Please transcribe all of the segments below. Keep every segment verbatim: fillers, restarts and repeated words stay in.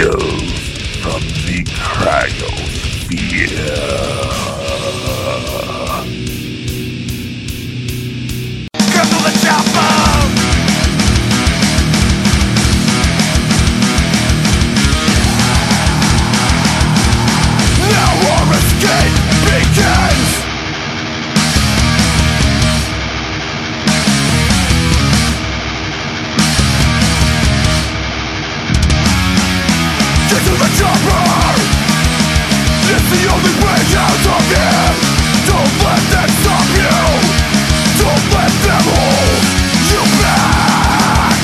Tales from the Cryosphere. Come to the chopper! Now our escape begins! Get to the chopper! It's the only way out of here! Don't let them stop you! Don't let them hold you back!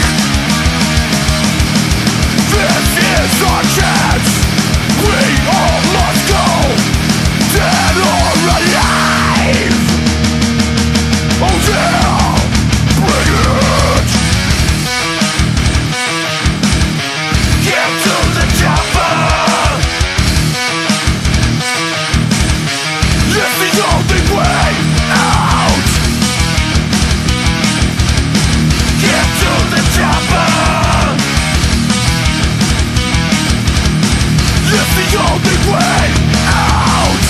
This is our chance! We all must go! Dead or alive! Oh yeah! Bring it! Get to the chopper! It's the only way out! Get to the chopper! It's the only way out!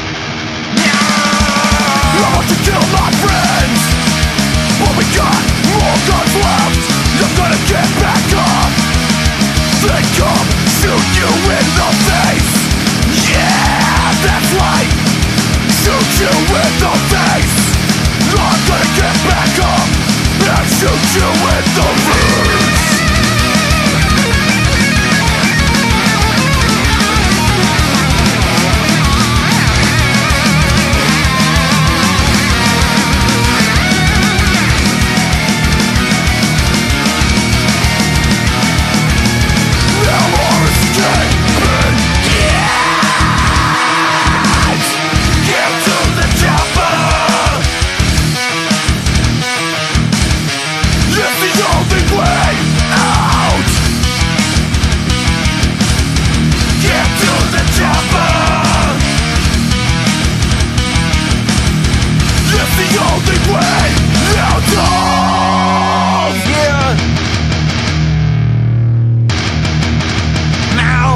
I want to kill my friends, but we got more guns left. I'm gonna get back up. They come shoot you in the face. Yeah, that's right. Shoot you in the face. I'm gonna get back up and shoot you in the face. Now we're escaping. Yes! Get to the chopper! It's the only way out! Get to the chopper! It's the only way out of here! Now!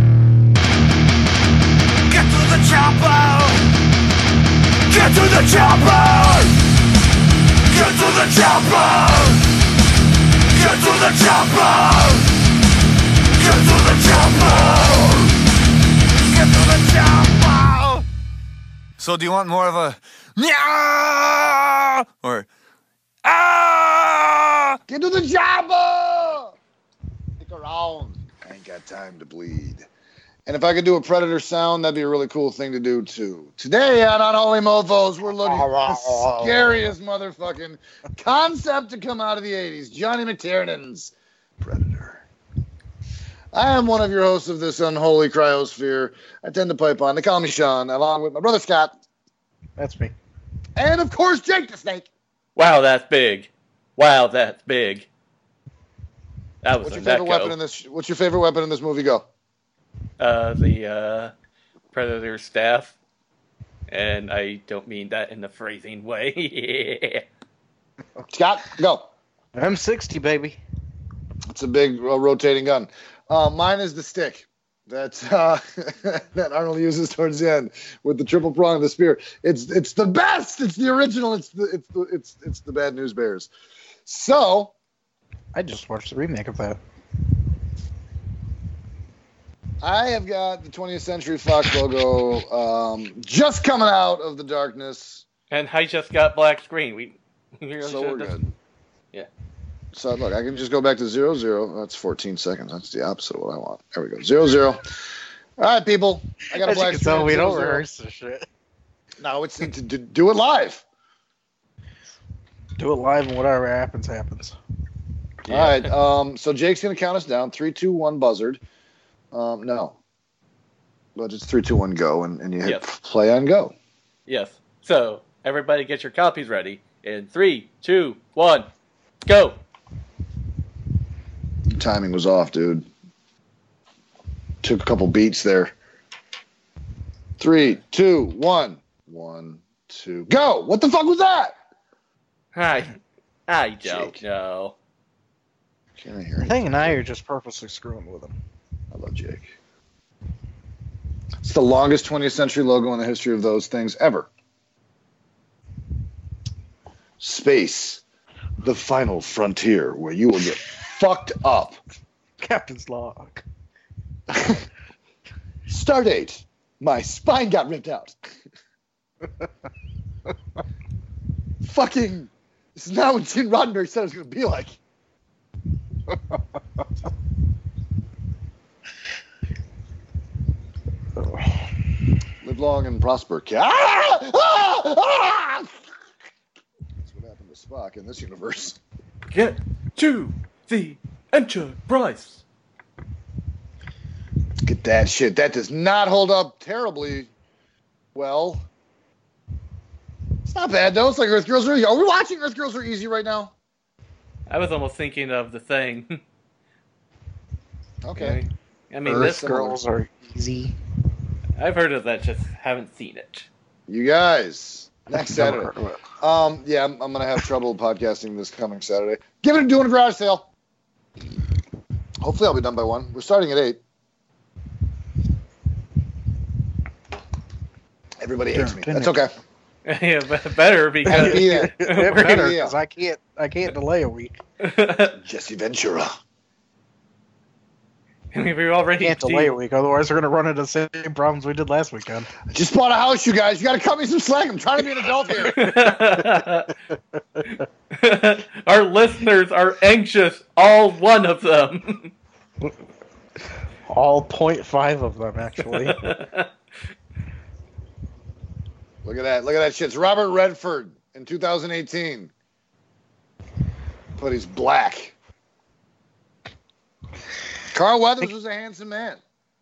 Get to the chopper! Get to the chopper! Get to the chopper! Get to the chopper! Get to the chopper! Get to the chopper! So do you want more of a meow or ah? Get to the chopper! Stick around. I ain't got time to bleed. And if I could do a Predator sound, that'd be a really cool thing to do too. Today on Unholy Mofos, we're looking at the scariest motherfucking concept to come out of the eighties. Johnny McTiernan's Predator. I am one of your hosts of this unholy cryosphere. I tend to pipe on. They call me Sean, along with my brother Scott. That's me. And of course, Jake the Snake. Wow, that's big. Wow, that's big. That was What's a your favorite Netco. weapon in this? What's your favorite weapon in this movie? Go. Uh, the uh, Predator staff. And I don't mean that in the phrasing way. Scott, go. M sixty, baby. It's a big uh, rotating gun. Uh, mine is the stick that uh, that Arnold uses towards the end with the triple prong of the spear. It's it's the best. It's the original. It's the it's the it's it's the Bad News Bears. So I just watched the remake of that. I have got the twentieth Century Fox logo um, just coming out of the darkness. And I just got black screen. We, we So we're just- good. Yeah. So look, I can just go back to zero zero. That's fourteen seconds. That's the opposite of what I want. There we go. Zero zero. All right, people. I got a As you black can screen. tell, we Zero, don't zero. rehearse this shit. No, it's to, to do it live. Do it live, and whatever happens, happens. Yeah. All right. Um, so Jake's gonna count us down. Three, two, one, buzzard. Um, no. But it's three, two, one, go, and, and you hit Yes. play on go. Yes. So, everybody get your copies ready. In three, two, one, go! Timing was off, dude. Took a couple beats there. Three, two, one. One, two, go! What the fuck was that? I, I don't Jake. know. Can't I hear I it? think now you're just purposely screwing with him. How love Jake. It's the longest twentieth century logo in the history of those things ever. Space, the final frontier where you will get fucked up. Captain's log. Stardate, my spine got ripped out. Fucking, this is not what Gene Roddenberry said it was going to be like. Live long and prosper. Ah! Ah! Ah! That's what happened to Spock in this universe. Get to the Enterprise. Get that shit. That does not hold up terribly well. It's not bad, though. It's like Earth Girls Are Easy. Are we watching Earth Girls Are Easy right now? I was almost thinking of The Thing. Okay. I mean, Earth this Girls Are Easy. I've heard of that, just haven't seen it. You guys, next Never Saturday. heard of it. Um, yeah, I'm, I'm going to have trouble podcasting this coming Saturday. Give it a doing a garage sale. Hopefully I'll be done by one. We're starting at eight. Everybody hates Sure, me. finish. That's okay. Yeah, but better because Happy New Year. It We're better, gonna- because I can't, I can't delay a week. Jesse Ventura. we've already Can't delay a week, otherwise we're going to run into the same problems we did last weekend. I just bought a house, you guys. You got to cut me some slack. I'm trying to be an adult here. Our listeners are anxious, all one of them. All point five of them, actually. Look at that. Look at that shit. It's Robert Redford in two thousand eighteen. But he's black. Carl Weathers was a handsome man.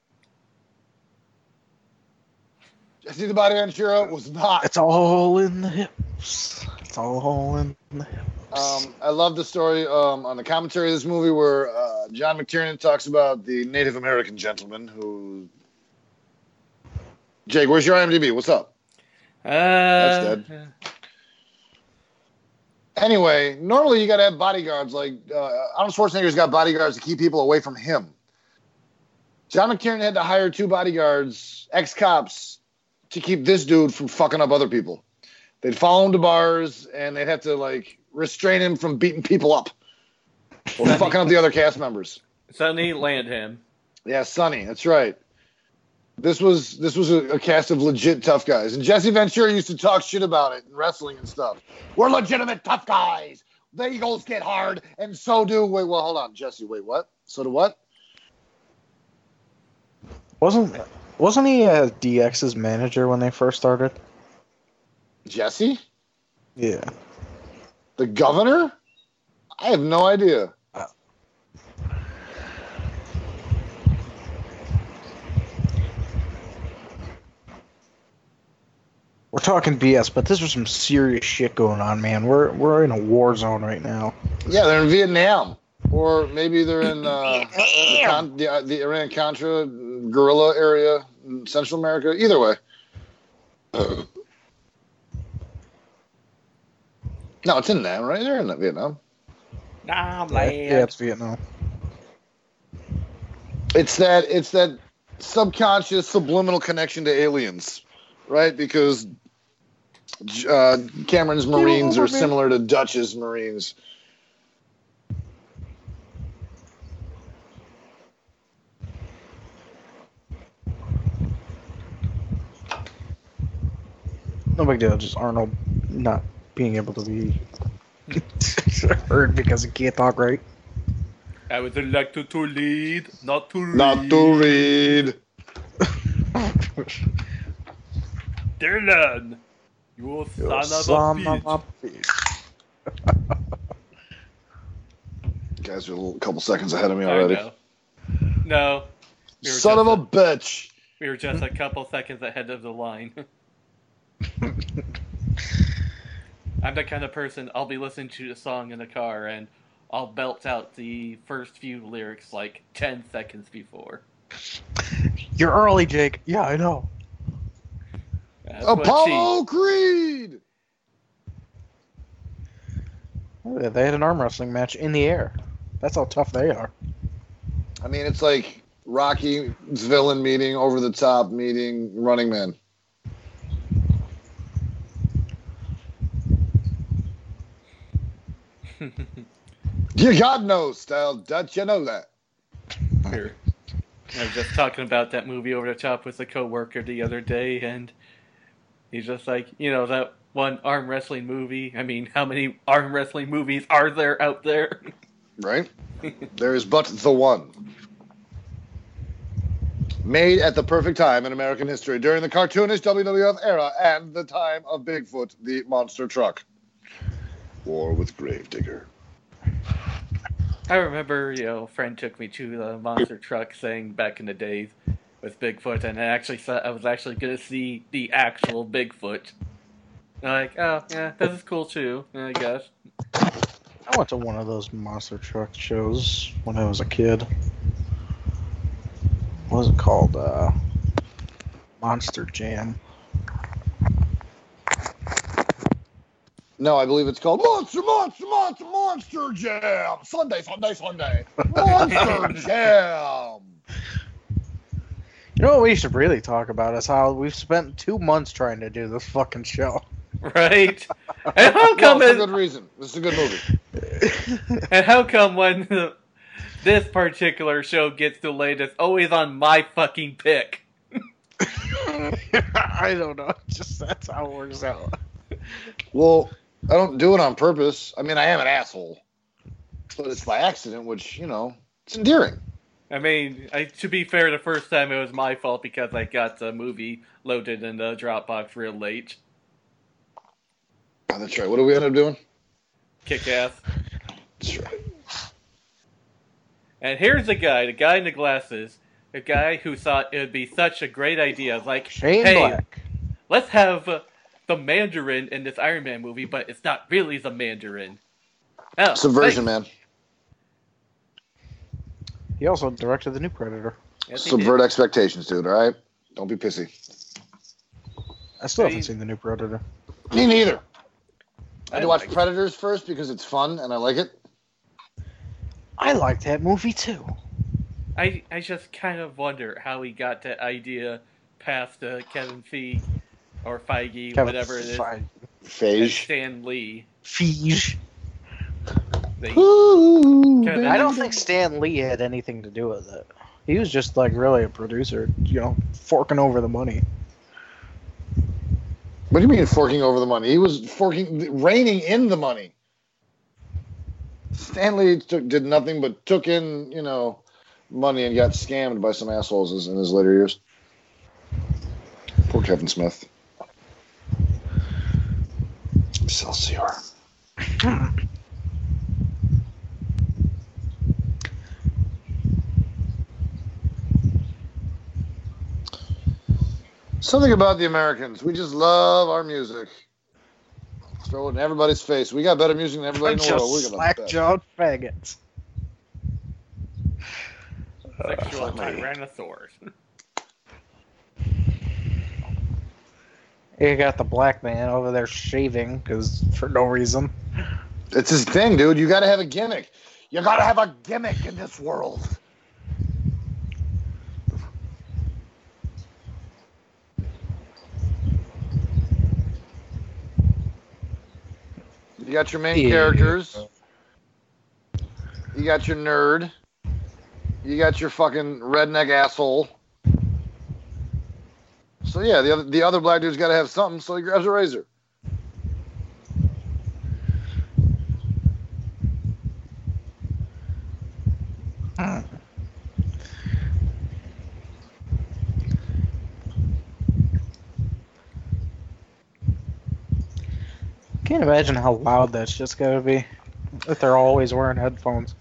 Jesse the Body Ventura was not. It's all in the hips. It's all in the hips. Um, I love the story um, on the commentary of this movie where uh, John McTiernan talks about the Native American gentleman who. Jake, where's your IMDb? What's up? Uh, That's dead. Anyway, normally you got to have bodyguards. Like uh, Arnold Schwarzenegger's got bodyguards to keep people away from him. John McTiernan had to hire two bodyguards, ex-cops, to keep this dude from fucking up other people. They'd follow him to bars, and they'd have to like restrain him from beating people up or fucking up the other cast members. Sonny Landham. Yeah, Sonny, that's right. This was this was a, a cast of legit tough guys, and Jesse Ventura used to talk shit about it in wrestling and stuff. We're legitimate tough guys. The Eagles get hard, and so do. Wait, well, hold on, Jesse. Wait, what? So do what? Wasn't wasn't he uh, D X's manager when they first started? Jesse, Yeah. the governor? I have no idea. We're talking B S, but this was some serious shit going on, man. We're we're in a war zone right now. Yeah, they're in Vietnam, or maybe they're in uh, the, Con- the, uh, the Iran Contra guerrilla area in Central America. Either way. No, it's in Vietnam, right? They're in Vietnam. Nah, Yeah, it's Vietnam. It's that it's that subconscious subliminal connection to aliens, right? Because uh, Cameron's Marines are similar to Dutch's Marines. No big deal. Just Arnold not being able to be heard because he can't talk right. I would like to, to lead, not to read. Not to read. Dylan, you son, You of, son a of bitch. a bitch. You guys are a little, couple seconds ahead of me I already. know. No. We were Son just of a bitch. We were just a couple seconds ahead of the line. I'm the kind of person, I'll be listening to the song in the car and I'll belt out the first few lyrics like ten seconds before. You're early, Jake. Yeah, I know. That's what Apollo Creed. Oh, they had an arm wrestling match in the air. That's how tough they are. I mean, it's like Rocky's villain meeting, over the top meeting, Running Man. You God knows, style. Don't you know that? Here. I was just talking about that movie Over the Top with a coworker the other day, and he's just like, you know, that one arm wrestling movie. I mean, how many arm wrestling movies are there out there? Right? There is but the one. Made at the perfect time in American history during the cartoonish W W F era and the time of Bigfoot, the monster truck. War with Gravedigger. I remember, you know, a friend took me to the monster truck thing back in the days with Bigfoot, and I actually thought I was actually going to see the actual Bigfoot. And I'm like, oh, yeah, this is cool too, I guess. I went to one of those monster truck shows when I was a kid. What was it called? Uh, Monster Jam. No, I believe it's called Monster, Monster, Monster, Monster Jam. Sunday, Sunday, Sunday. Monster Jam. You know what we should really talk about is how we've spent two months trying to do this fucking show. Right? And how come Well, for it, good reason. This is a good movie. and how come when the, this particular show gets delayed, it's always on my fucking pick? I don't know. Just that's how it works out. Well, I don't do it on purpose. I mean, I am an asshole. But it's by accident, which, you know, it's endearing. I mean, I, to be fair, the first time it was my fault because I got the movie loaded in the Dropbox real late. Oh, that's right. What do we end up doing? Kick ass. That's right. And here's the guy, the guy in the glasses, the guy who thought it would be such a great idea. Like, Shane hey, Black. let's have uh, the Mandarin in this Iron Man movie, but it's not really the Mandarin. Oh, Subversion, thanks. man. He also directed the new Predator. Yes, he Subvert did. expectations, dude, all right? Don't be pissy. I still haven't Hey. seen the new Predator. Me neither. I had to I watch like it. Predators first because it's fun and I like it. I like that movie too. I, I just kind of wonder how he got that idea past uh, Kevin Feige, or Feige, Kevin whatever it is, Feige. and Phage. Stan Lee. Feige. They, Ooh, Kevin- I don't think Stan Lee had anything to do with it. He was just like really a producer, you know, forking over the money. What do you mean forking over the money? He was forking, reining in the money. Stanley took, did nothing but took in, you know, money and got scammed by some assholes in his later years. Poor Kevin Smith. Excelsior. Something about the Americans. We just love our music. Throw it in everybody's face. We got better music than everybody in the world. We Just got the best. slack-jawed faggots. Sexual fuck me. tyrannosaurs. You got the black man over there shaving because for no reason. It's his thing, dude. You got to have a gimmick. You got to have a gimmick in this world. You got your main Yeah. characters. You got your nerd. You got your fucking redneck asshole. So yeah, the other the other black dude's got to have something, so he grabs a razor. Hmm. Can't imagine how loud that's just gotta be. If they're always wearing headphones.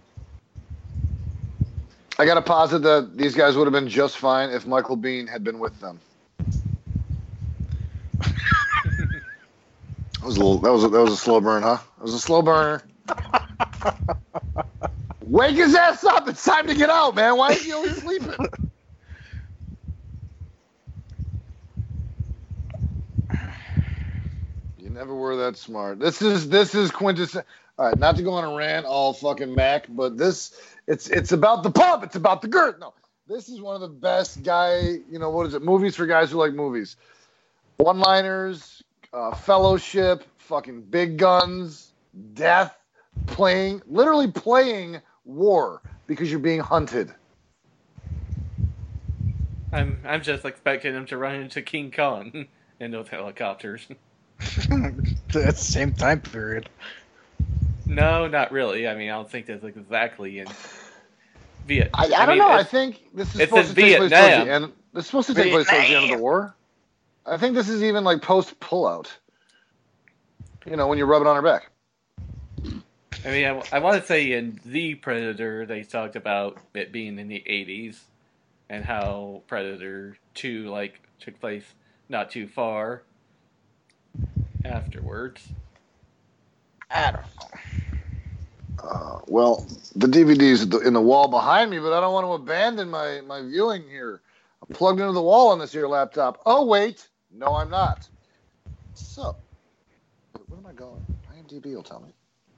I got to posit that these guys would have been just fine if Michael Biehn had been with them. That was a little. That was a, that was a slow burn, huh? That was a slow burner. Wake his ass up! It's time to get out, man. Why is he always sleeping? You never were that smart. This is this is quintessential. All right, not to go on a rant, all fucking Mac, but this it's it's about the pump. It's about the girth. No, this is one of the best guy, you know, what is it? Movies for guys who like movies. One-liners, uh, fellowship, fucking big guns, death, playing, literally playing war because you're being hunted. I'm I'm just expecting him to run into King Kong in those helicopters. At the same time period. No, not really. I mean, I don't think that's exactly in Viet. I, I, I don't mean, know. I it's- think this is it's supposed in to take place towards Vietnam. the end. This is supposed to take place towards the end of the war. I think this is even like post pullout. You know, when you're rubbing on her back. I mean, I, I want to say in The Predator, they talked about it being in the eighties and how Predator two, like, took place not too far afterwards. I don't know. Uh, well, the D V D's in the wall behind me, but I don't want to abandon my, my viewing here. I'm plugged into the wall on this here laptop. Oh, wait. No, I'm not. So, where am I going? IMDb will tell me.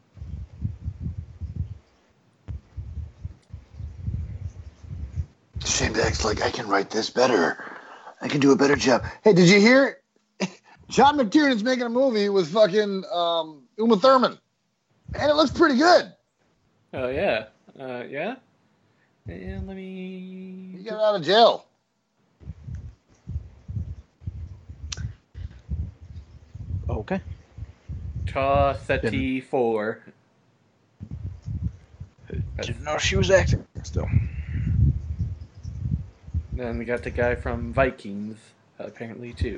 Shane Deck's like, I can write this better. I can do a better job. Hey, did you hear? John McTiernan's making a movie with fucking um, Uma Thurman. And it looks pretty good. Oh, yeah. Uh, yeah? And let me... He got out of jail. Okay. Ta Seti four. Didn't know she was acting still. Then we got the guy from Vikings, apparently, too.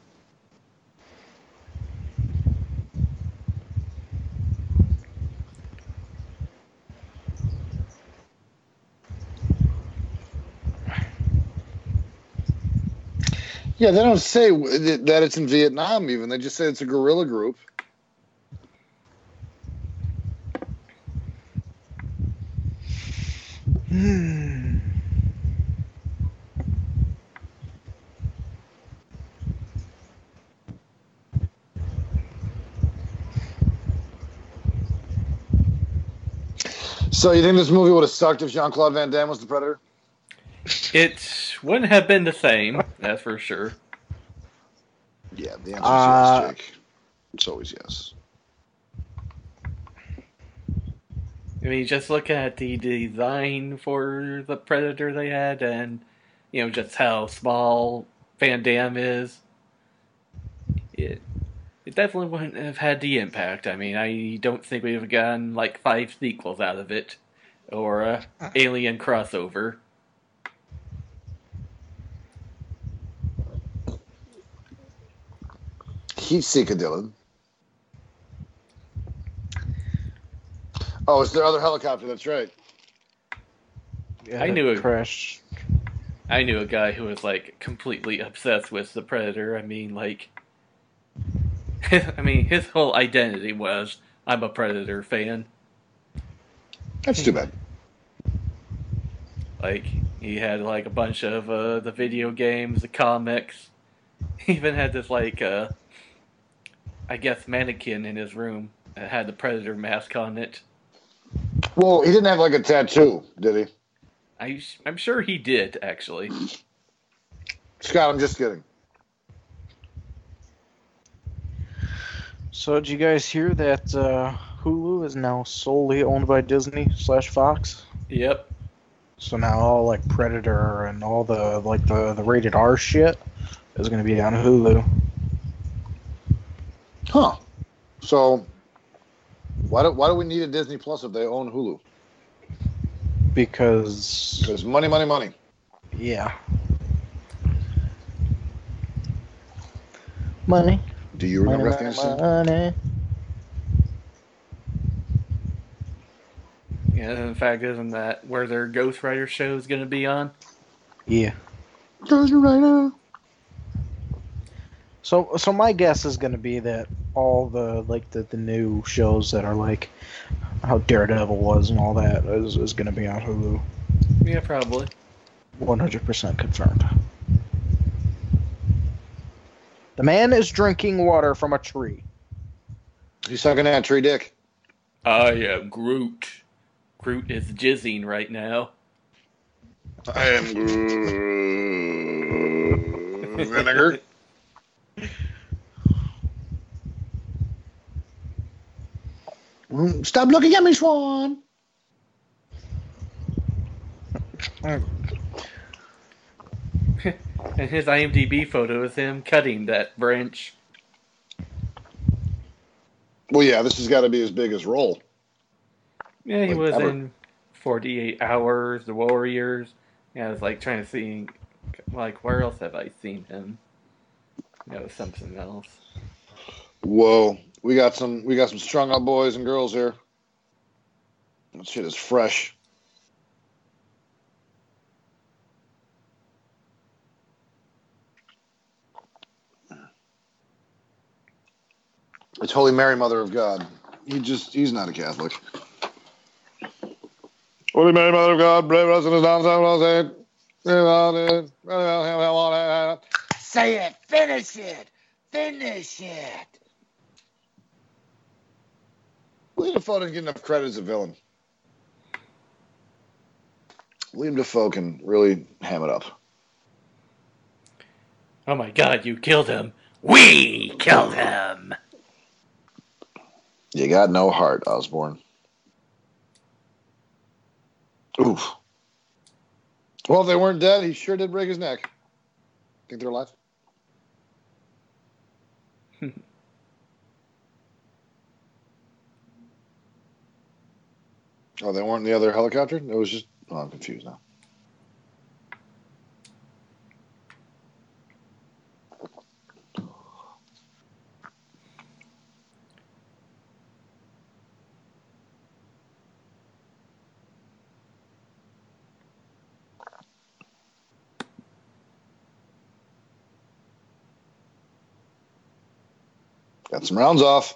Yeah, they don't say that it's in Vietnam even. They just say it's a guerrilla group. Hmm. So you think this movie would have sucked if Jean-Claude Van Damme was the Predator? It wouldn't have been the same, that's for sure. Yeah, the answer is Uh, yes, Jake. It's always yes. I mean, just look at the design for the Predator they had, and, you know, just how small Van Damme is. It, it definitely wouldn't have had the impact. I mean, I don't think we would have gotten, like, five sequels out of it, or a Alien crossover. Heat seeker, Dylan. Oh, it's their other helicopter. That's right. Yeah, I knew it. Crash. I knew a guy who was, like, completely obsessed with the Predator. I mean, like... I mean, his whole identity was, I'm a Predator fan. That's too bad. Like, he had, like, a bunch of uh, the video games, the comics. He even had this, like, uh... I guess mannequin in his room that had the Predator mask on it. Well, he didn't have like a tattoo, did he? I, I'm sure he did, actually. Scott, I'm just kidding. So, did you guys hear that uh, Hulu is now solely owned by Disney slash Fox? Yep. So now all like Predator and all the like the, the rated R shit is going to be on Hulu. Huh. So, why do, why do we need a Disney Plus if they own Hulu? Because, Because money, money, money. yeah. Money. Do you remember money, Afghanistan? money. Yeah, and the fact isn't that where their Ghost Rider show is going to be on? Yeah. Ghost Rider. So, so my guess is going to be that all the like the, the new shows that are like how Daredevil was and all that is, is going to be on Hulu. Yeah, probably. one hundred percent confirmed. The man is drinking water from a tree. He's sucking that tree dick. I am Groot. Groot is jizzing right now. I am Groot vinegar. Stop looking at me, Swan. And his IMDb photo is him cutting that branch. Well, yeah, this has got to be his biggest role. Yeah, he Like, was ever. in forty-eight hours, The Warriors. Yeah, I was like trying to see, like, where else have I seen him? No, something else. Whoa, we got some, we got some strung up boys and girls here. That shit is fresh. It's Holy Mary, Mother of God. He just, he's not a Catholic. Holy Mary, Mother of God, brave us in his name, say it, finish it, finish it. William Dafoe didn't get enough credit as a villain. William Dafoe can really ham it up. Oh my God, you killed him. We killed him. You got no heart, Osborn. Oof. Well, if they weren't dead, he sure did break his neck. Think they're alive? Oh, they weren't in the other helicopter? It was just... Oh, I'm confused now. Got some rounds off.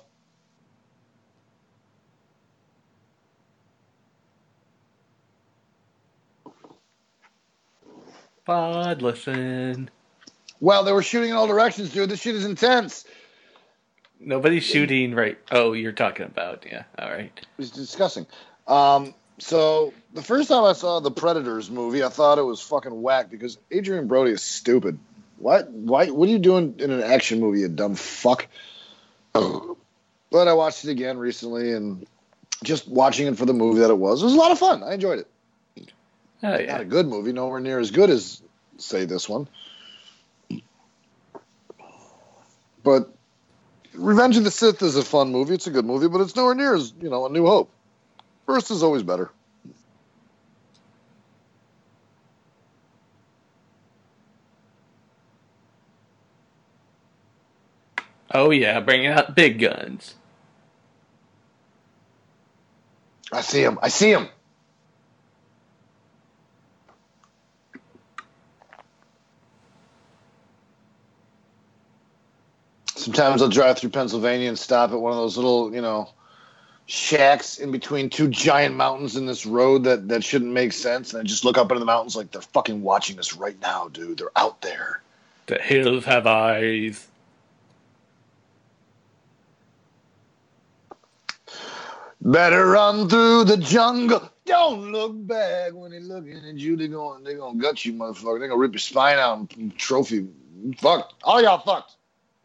Pod, listen. Well, they were shooting in all directions, dude. This shit is intense. Nobody's shooting right. Oh, you're talking about, yeah. All right. It's disgusting. Um, so, the first time I saw the Predators movie, I thought it was fucking whack because Adrian Brody is stupid. What? Why? What are you doing in an action movie, you dumb fuck? But I watched it again recently, and just watching it for the movie that it was, it was a lot of fun. I enjoyed it. Oh, yeah. Not a good movie, nowhere near as good as, say, this one. But Revenge of the Sith is a fun movie. It's a good movie, but it's nowhere near as, you know, A New Hope. First is always better. Oh, yeah. Bring out big guns. I see him. I see him. Sometimes I'll drive through Pennsylvania and stop at one of those little, you know, shacks in between two giant mountains in this road that, that shouldn't make sense. And I just look up into the mountains like they're fucking watching us right now, dude. They're out there. The hills have eyes. Better run through the jungle. Don't look back when they're looking at you. They're going, they're going to gut you, motherfucker. They're going to rip your spine out and trophy. Fuck. All y'all fucked.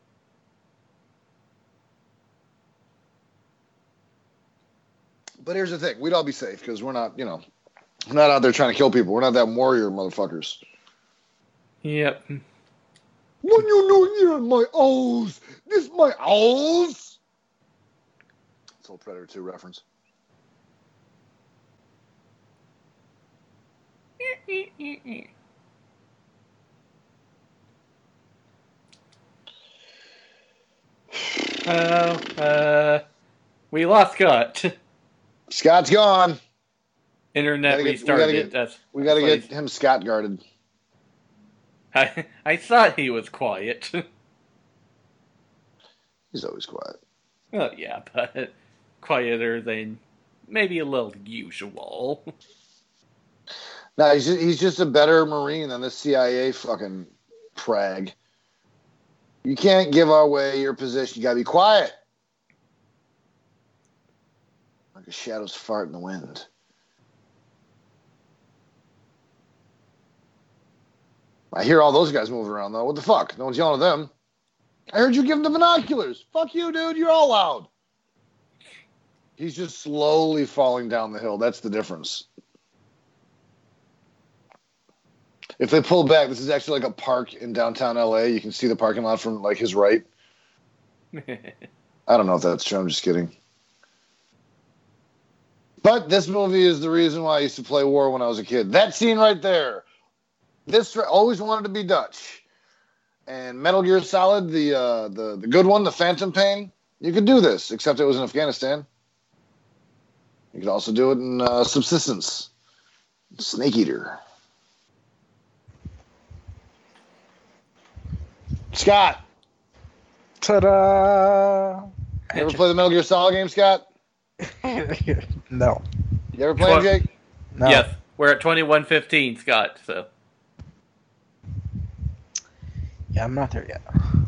But here's the thing. We'd all be safe because we're not, you know, we're not out there trying to kill people. We're not that warrior motherfuckers. Yep. When you know you're my owls, this my owls. It's old Predator two reference. Oh, uh, we lost Scott. Scott's gone. Internet We gotta get- restarted. we gotta get- That's We got to that's get him Scott guarded. I I thought he was quiet. He's always quiet. Well, yeah, but quieter than maybe a little usual. No, he's just, he's just a better Marine than this C I A fucking prag. You can't give away your position. You got to be quiet. Like a shadow's fart in the wind. I hear all those guys moving around, though. What the fuck? No one's yelling at them. I heard you give them the binoculars. Fuck you, dude. You're all loud. He's just slowly falling down the hill. That's the difference. If they pull back, this is actually like a park in downtown L A. You can see the parking lot from like his right. I don't know if that's true. I'm just kidding. But this movie is the reason why I used to play war when I was a kid. That scene right there. This always wanted to be Dutch. And Metal Gear Solid, the uh, the the good one, the Phantom Pain, you could do this, except it was in Afghanistan. You could also do it in uh, Subsistence. Snake Eater. Scott. Ta-da! You ever play the Metal Gear Solid game, Scott? No. You ever play them, Jake? No. Yes, we're at twenty-one fifteen, Scott. So. Yeah, I'm not there yet.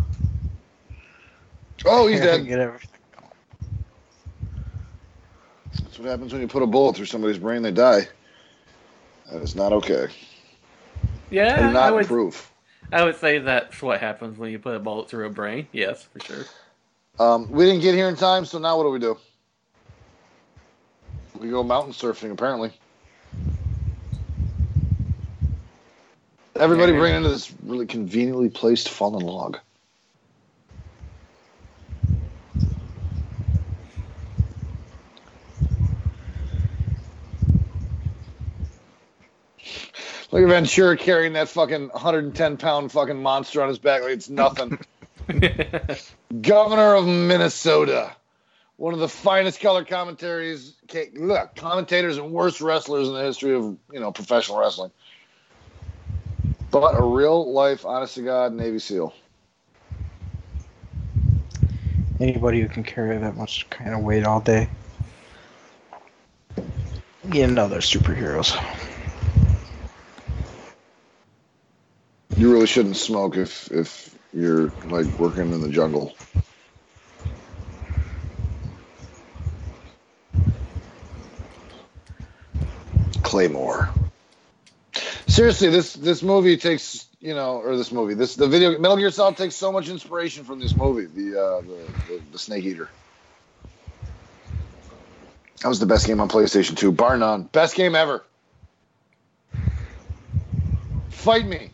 Oh, he's I gotta dead. Get everything going. That's what happens when you put a bullet through somebody's brain. They die. That is not okay. Yeah, I do not I would, approve. I would say that's what happens when you put a bullet through a brain. Yes, for sure. Um, we didn't get here in time, so now what do we do? We go mountain surfing, apparently. Everybody bring into this really conveniently placed fallen log. Look at Ventura carrying that fucking one hundred ten pound fucking monster on his back like it's nothing. Governor of Minnesota. One of the finest color commentaries, look, commentators and worst wrestlers in the history of, you know, professional wrestling. But a real life, honest to God, Navy SEAL. Anybody who can carry that much kind of weight all day. You know they're superheroes. You really shouldn't smoke if if you're like working in the jungle. Claymore. Seriously, this this movie takes, you know, or this movie, this the video Metal Gear Solid takes so much inspiration from this movie, the uh, the, the, the Snake Eater. That was the best game on PlayStation two, bar none. Best game ever. Fight me.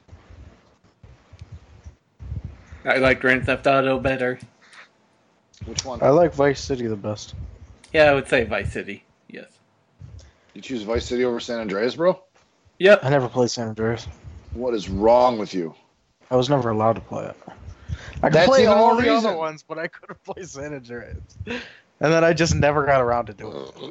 I like Grand Theft Auto better. Which one? I like Vice City the best. Yeah, I would say Vice City. Yes. You choose Vice City over San Andreas, bro? Yep. I never played San Andreas. What is wrong with you? I was never allowed to play it. I could That's play even all more the reason. other ones, but I couldn't play San Andreas. And then I just never got around to doing it.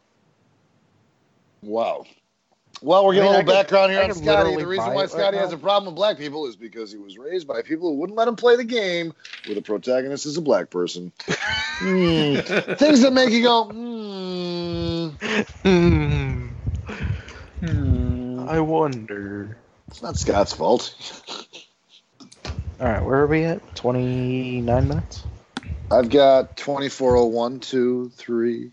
Wow. Well, we're getting I mean, a little I could- background here I on could Scotty. literally The reason buy why it Scotty right has now. a problem with black people is because he was raised by people who wouldn't let him play the game with a protagonist as a black person. Hmm. Things that make you go, hmm. Hmm. Hmm. I wonder. It's not Scott's fault. Alright, where are we at? twenty-nine minutes? I've got twenty-four oh one, two, three.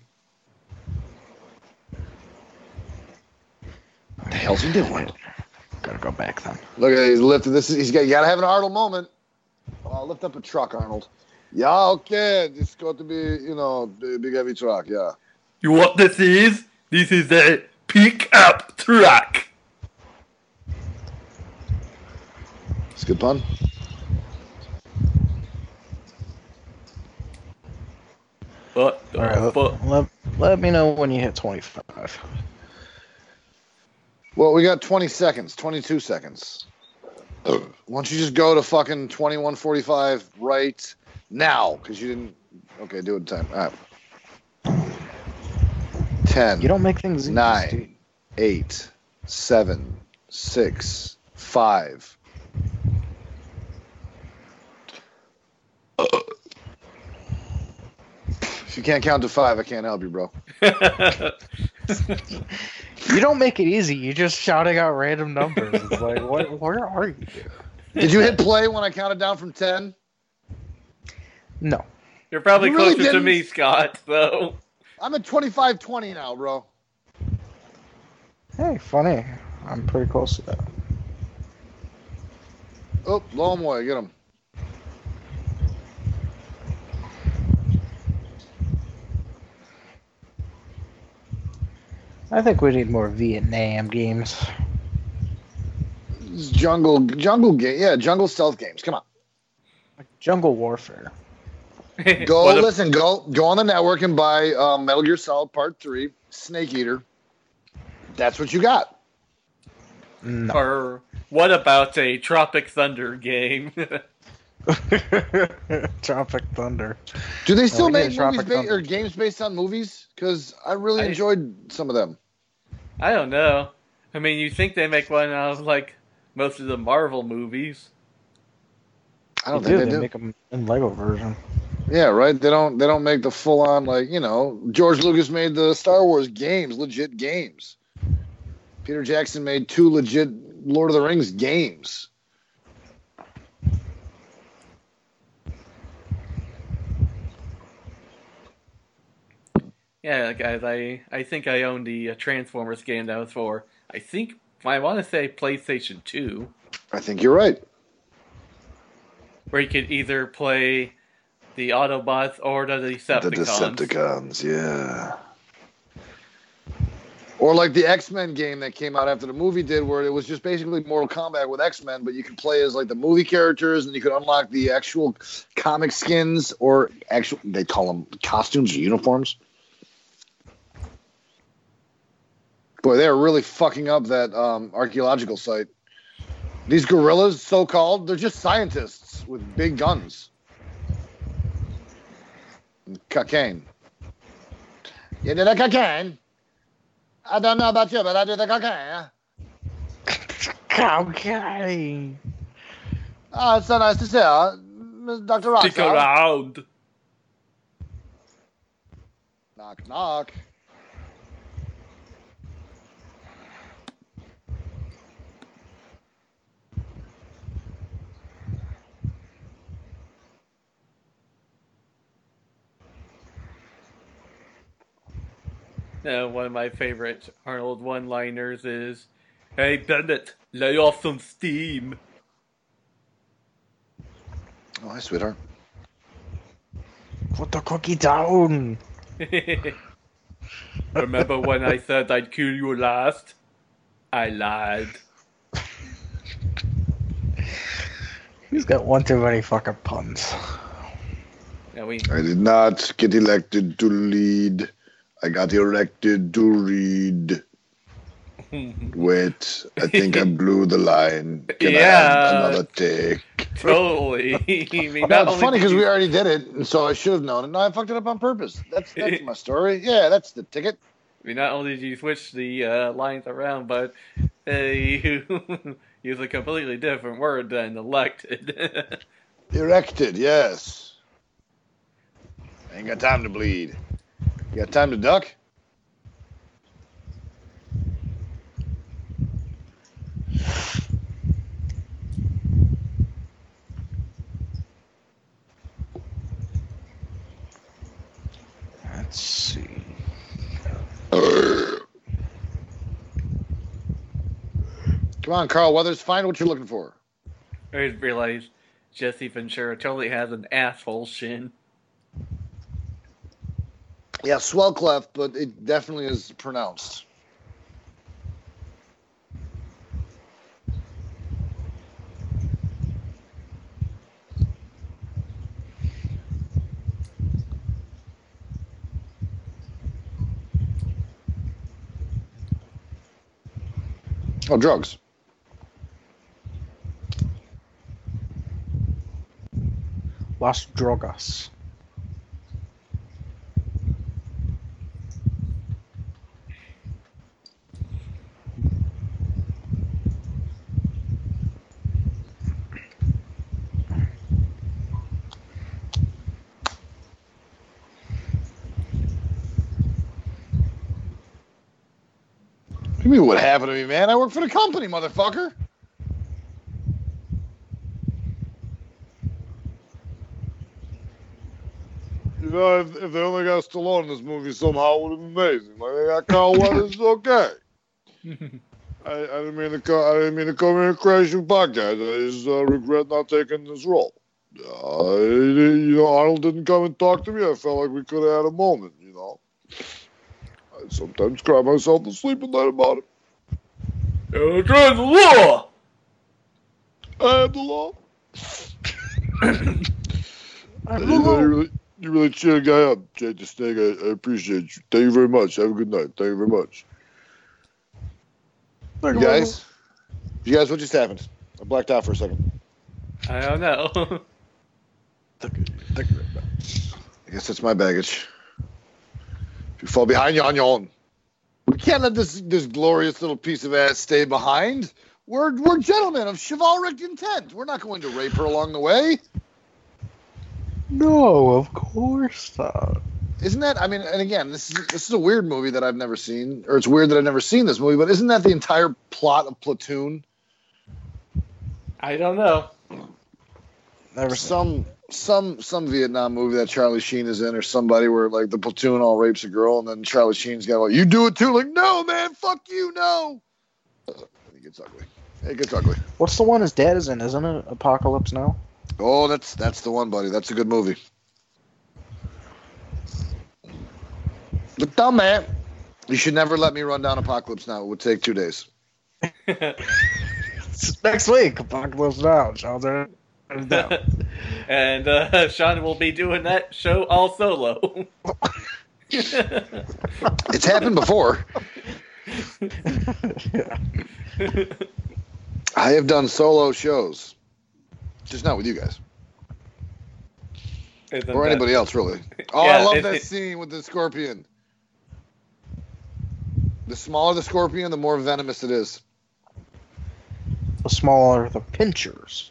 What the hell's he doing? Gotta go back then. Look at he's lifted this. He's got. You gotta have an Arnold moment. Oh, lift up a truck, Arnold. Yeah, okay. It's got to be, you know, b- big heavy truck. Yeah. You what this is? This is a pickup truck. It's a good pun. What the Alright, fuck? let, let, let me know when you hit twenty-five. Well, we got twenty seconds, twenty-two seconds. Why don't you just go to fucking twenty-one forty-five right now? Because you didn't. Okay, do it in time. All right. ten. You don't make things easy, nine, dude. eight, seven, six, five. If you can't count to five, I can't help you, bro. You don't make it easy. You're just shouting out random numbers. It's like, what? Where are you? Did you hit play when I counted down from ten? No. You're probably You really closer to didn't? me, Scott, so. I'm at twenty-five twenty now, bro. Hey, funny. I'm pretty close to that. Oh, blow him away. Get him. I think we need more Vietnam games. It's jungle, jungle game. Yeah, jungle stealth games. Come on. Like Jungle Warfare. Go What a- listen. Go go on the network and buy um, Metal Gear Solid Part Three, Snake Eater. That's what you got. No. Or what about a Tropic Thunder game? Tropic Thunder. Do they still we make need movies Tropic ba- Thunder. or games based on movies? Because I really I- enjoyed some of them. I don't know. I mean, you think they make one out of like most of the Marvel movies? I don't They think do. they, They do. make them in Lego version. Yeah, right. They don't. They don't make the full on like you know. George Lucas made the Star Wars games, legit games. Peter Jackson made two legit Lord of the Rings games. Yeah, guys, I I think I own the uh, Transformers game that was for I think I want to say PlayStation two, I think you're right. where you could either play the Autobots or the Decepticons. The Decepticons, yeah. Or like the X-Men game that came out after the movie did, where it was just basically Mortal Kombat with X-Men, but you could play as like the movie characters, and you could unlock the actual comic skins, or actual they call them costumes or uniforms. Boy, they're really fucking up that um, archaeological site. These gorillas, so-called, they're just scientists with big guns. Cocaine. You did a cocaine? I don't know about you, but I did the cocaine. Okay. Oh, it's so nice to see you, Miss Doctor Stick Rosso. around. Knock, knock. Uh, one of my favorite Arnold one-liners is, "Hey Bennett, lay off some steam." Oh, hi, sweetheart. Put the cookie down. Remember when I said I'd kill you last? I lied. He's got one too many fucking puns. Yeah, we I did not get elected to lead. I got elected to read. Wait, I think I blew the line. Can I Yeah. have another take? totally. I mean, No, not it's only funny did because you- we already did it, and so I should have known it. No, I fucked it up on purpose. That's that's my story. Yeah, that's the ticket. I mean, not only did you switch the uh, lines around, but uh, you use a completely different word than elected. Erected, yes. Ain't got time to bleed. You got time to duck? Let's see. Come on, Carl Weathers, find what you're looking for. I just realized Jesse Ventura totally has an asshole shin. Yeah, swell cleft, but it definitely is pronounced. Oh, drugs. Las Drogas. What do you mean what happened to me, man? I work for the company, motherfucker. You know, if, if they only got Stallone in this movie somehow, it would have been amazing. Like, they got Carl Weathers, okay. I, I didn't mean to co- I didn't mean to come here and crash your podcast. I just uh, regret not taking this role. Uh, you know, Arnold didn't come and talk to me. I felt like we could have had a moment. You know, I sometimes cry myself to sleep at night about it. You're the law. I am the law. I'm you, the know, law. you really, you really cheer a guy up, Jay the Snake. I, I appreciate you. Thank you very much. Have a good night. Thank you very much. You guys, you guys, what just happened? I blacked out for a second. I don't know. I guess that's my baggage. If you fall behind, you're on your own. We can't let this this glorious little piece of ass stay behind. We're we're gentlemen of chivalric intent. We're not going to rape her along the way. No, of course not. Isn't that? I mean, and again, this is this is a weird movie that I've never seen, or it's weird that I've never seen this movie. But isn't that the entire plot of Platoon? I don't know. Never Some some some Vietnam movie that Charlie Sheen is in, or somebody where like the platoon all rapes a girl, and then Charlie Sheen's got like, "You do it too." Like, no, man, fuck you, no. It gets ugly. It gets ugly. What's the one his dad is in? Isn't it Apocalypse Now? Oh, that's that's the one, buddy. That's a good movie. But dumb man, you should never let me run down Apocalypse Now. It would take two days. Next week, Apocalypse Now. Sean's already down. And uh, Sean will be doing that show all solo. It's happened before. Yeah. I have done solo shows, just not with you guys Isn't or that- anybody else, really. Oh, Yeah, I love it- that it- scene with the scorpion. The smaller the scorpion, the more venomous it is. The smaller the pinchers.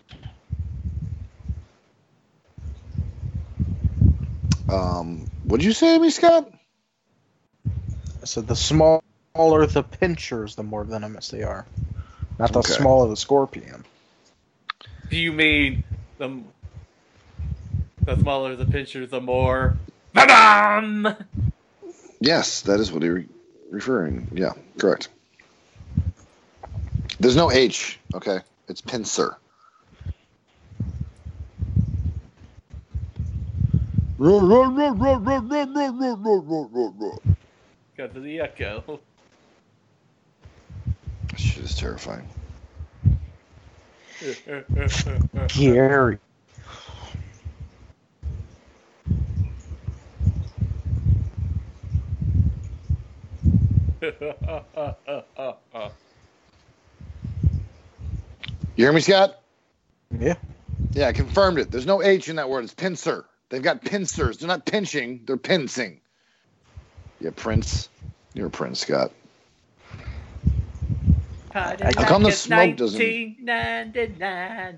Um, what'd you say to me, Scott? I said the smaller the pinchers, the more venomous they are. Not the Okay. smaller the scorpion. Do you mean the the smaller the pincher, the more venom? Yes, that is what you're referring. Yeah, correct. There's no H, okay? It's pincer. Got to the echo. Shit is terrifying. Gary. You hear me, Scott? Yeah. Yeah, I confirmed it. There's no H in that word. It's pincer. They've got pincers. They're not pinching. They're pincing. Yeah, Prince. You're a Prince, Scott. How come the smoke doesn't- nineteen ninety-nine.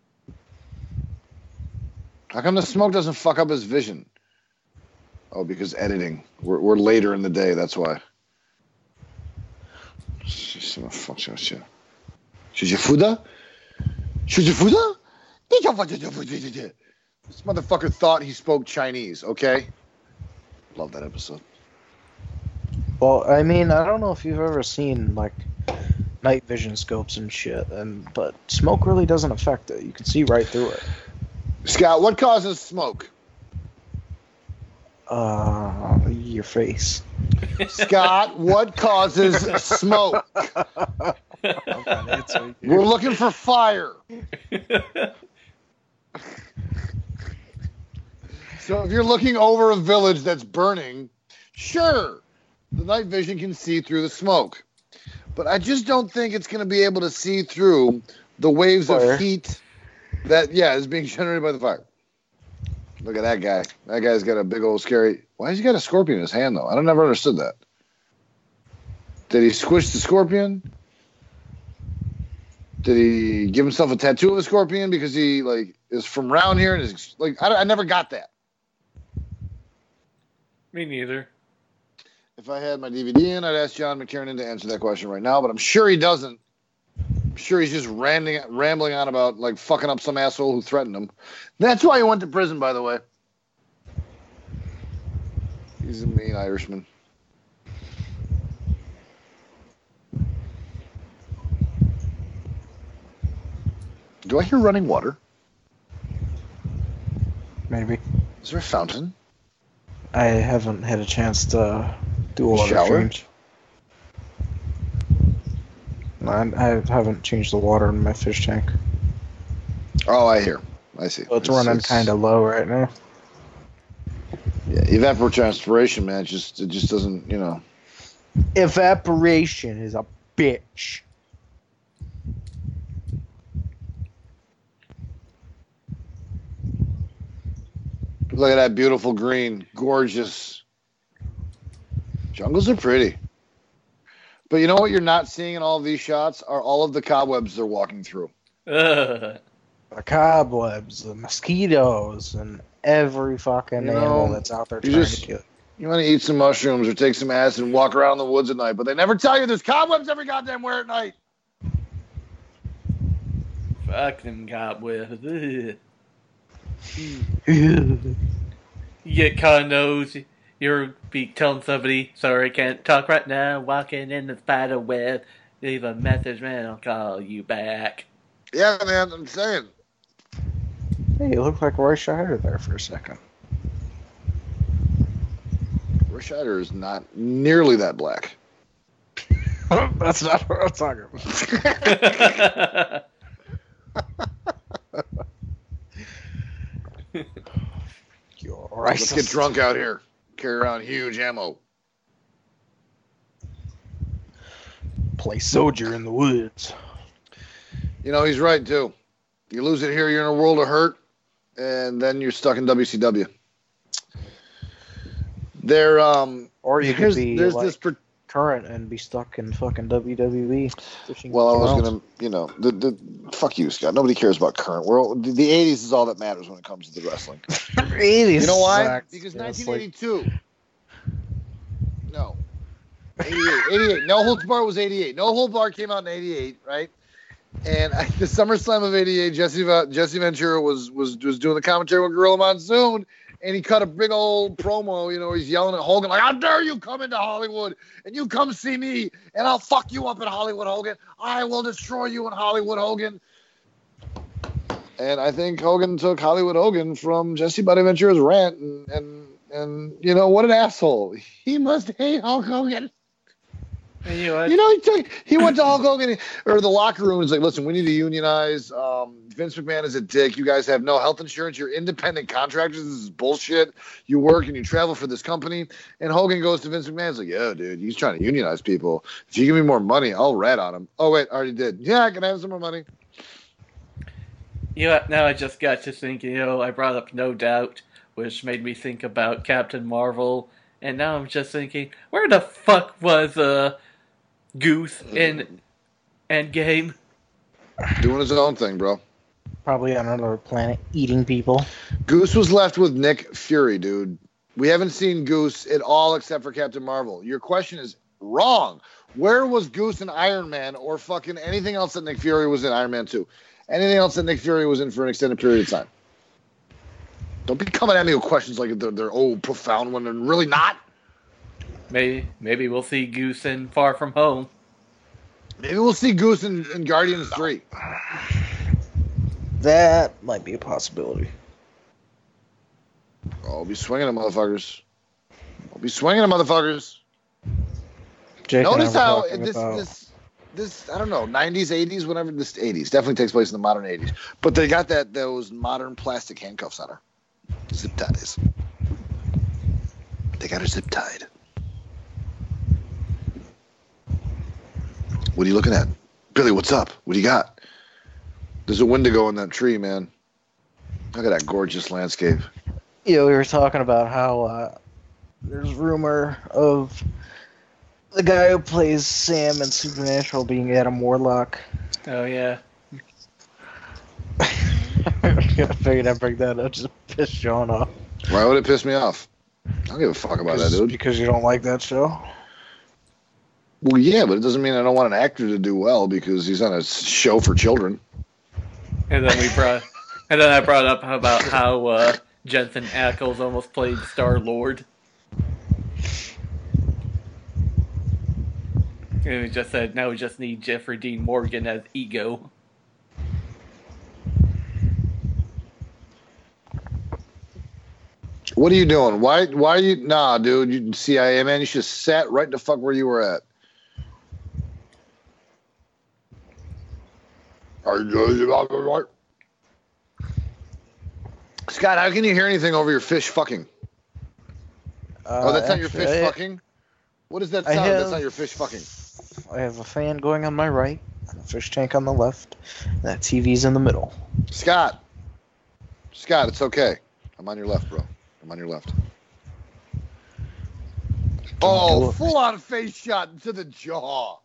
How come the smoke doesn't fuck up his vision? Oh, because editing. We're, we're later in the day. That's why. Shujifuda? Shujifuda? This motherfucker thought he spoke Chinese, okay? Love that episode. Well, I mean, I don't know if you've ever seen like night vision scopes and shit, and but smoke really doesn't affect it. You can see right through it. Scott, what causes smoke? Uh, your face. Scott, what causes smoke? We're looking for fire. So if you're looking over a village that's burning, sure, the night vision can see through the smoke. But I just don't think it's going to be able to see through the waves Fire. of heat that, yeah, is being generated by the fire. Look at that guy. That guy's got a big old scary... Why has he got a scorpion in his hand, though? I don't never understood that. Did he squish the scorpion? Did he give himself a tattoo of a scorpion because he, like, is from around here and is... Like, I, I never got that. Me neither. If I had my D V D in, I'd ask John McTiernan to answer that question right now, but I'm sure he doesn't. I'm sure he's just rambling, rambling on about, like, fucking up some asshole who threatened him. That's why he went to prison, by the way. He's a mean Irishman. Do I hear running water? Maybe. Is there a fountain? I haven't had a chance to do a water Shower? change. No, I, I haven't changed the water in my fish tank. Oh, I hear. I see. So it's, running kind of low right now. Yeah, evapotranspiration, man. It just it just doesn't, you know. Evaporation is a bitch. Look at that beautiful green, gorgeous. Jungles are pretty. But you know what you're not seeing in all of these shots are all of the cobwebs they're walking through. Ugh. The cobwebs, the mosquitoes, and every fucking You animal know, that's out there you trying just- to kill. You want to eat some mushrooms or take some acid and walk around in the woods at night, but they never tell you there's cobwebs every goddamn where at night. Fuck them cobwebs. Ugh. you. You get caught in those, you're be telling somebody, sorry, can't talk right now, walking in the spider web, leave a message, man, I'll call you back. Yeah, man, I'm saying. Hey, you look like Roy Scheider there for a second. Roy Scheider is not nearly that black. That's not what I'm talking about. You're racist. Let's get drunk out here. Carry around huge ammo. Play soldier in the woods. You know, he's right, too. You lose it here, you're in a world of hurt, and then you're stuck in W C W. There, um... Or you could there's, be there's like this... Per- current and be stuck in fucking W W E. fishing well, I was around. going to, you know, the, the fuck you, Scott. Nobody cares about current. We're, the, the eighties is all that matters when it comes to the wrestling. eighties You know why? sucks. Because Yeah, it's nineteen like- eighty-two. No. eighty-eight. eighty-eight. No Holds Barred was eighty-eight. No Holds Barred came out in eighty-eight, right? And I, the SummerSlam of eighty-eight, Jesse Va- Jesse Ventura was was was doing the commentary with Gorilla Monsoon, and he cut a big old promo. You know, he's yelling at Hogan like, "How dare you come into Hollywood and you come see me, and I'll fuck you up in Hollywood, Hogan. I will destroy you in Hollywood, Hogan." And I think Hogan took Hollywood Hogan from Jesse Buddy Ventura's rant, and, and and you know what an asshole. He must hate Hulk Hogan. And you know what? You know, he took he went to Hulk Hogan or the locker room and was like, "Listen, we need to unionize. Um, Vince McMahon is a dick. You guys have no health insurance. You're independent contractors. This is bullshit. You work and you travel for this company." And Hogan goes to Vince McMahon. He's like, "Yeah, dude, he's trying to unionize people. If you give me more money, I'll rat on him." Oh wait, I already did. Yeah, I can have some more money. You know, now I just got to think, you know, I brought up No Doubt, which made me think about Captain Marvel, and now I'm just thinking, where the fuck was uh, Goose in Endgame? Doing his own thing, bro. Probably on another planet eating people. Goose was left with Nick Fury, dude. We haven't seen Goose at all except for Captain Marvel. Your question is wrong. Where was Goose in Iron Man or fucking anything else that Nick Fury was in Iron Man two? Anything else that Nick Fury was in for an extended period of time? Don't be coming at me with questions like they're, they're oh, profound when they're really not. Maybe maybe we'll see Goose in Far From Home. Maybe we'll see Goose in, in Guardians three. That might be a possibility. I'll be swinging at motherfuckers. I'll be swinging at motherfuckers. Jake Notice and I were how talking this, about- this, this, I don't know, nineties, eighties, whenever this eighties, definitely takes place in the modern eighties. But they got that those modern plastic handcuffs on her. Zip ties. They got her zip tied. What are you looking at? Billy, what's up? What do you got? There's a Wendigo in that tree, man. Look at that gorgeous landscape. Yeah, we were talking about how uh, there's rumor of the guy who plays Sam in Supernatural being Adam Warlock. Oh, yeah. I figured I'd bring that up just to piss Sean off. Why would it piss me off? I don't give a fuck about that, dude. Because you don't like that show? Well, yeah, but it doesn't mean I don't want an actor to do well because he's on a show for children. And then we brought, and then I brought up about how uh, Jensen Ackles almost played Star Lord. And we just said now we just need Jeffrey Dean Morgan as Ego. What are you doing? Why? Why are you? Nah, dude. You C I A man. You should have sat right the fuck where you were at. Scott, how can you hear anything over your fish fucking? Uh, oh, that's not your actually, fish I, fucking? What is that I sound? have, That's not your fish fucking. I have a fan going on my right, and a fish tank on the left, and that T V's in the middle. Scott. Scott, it's okay. I'm on your left, bro. I'm on your left. Oh, full on face shot into the jaw.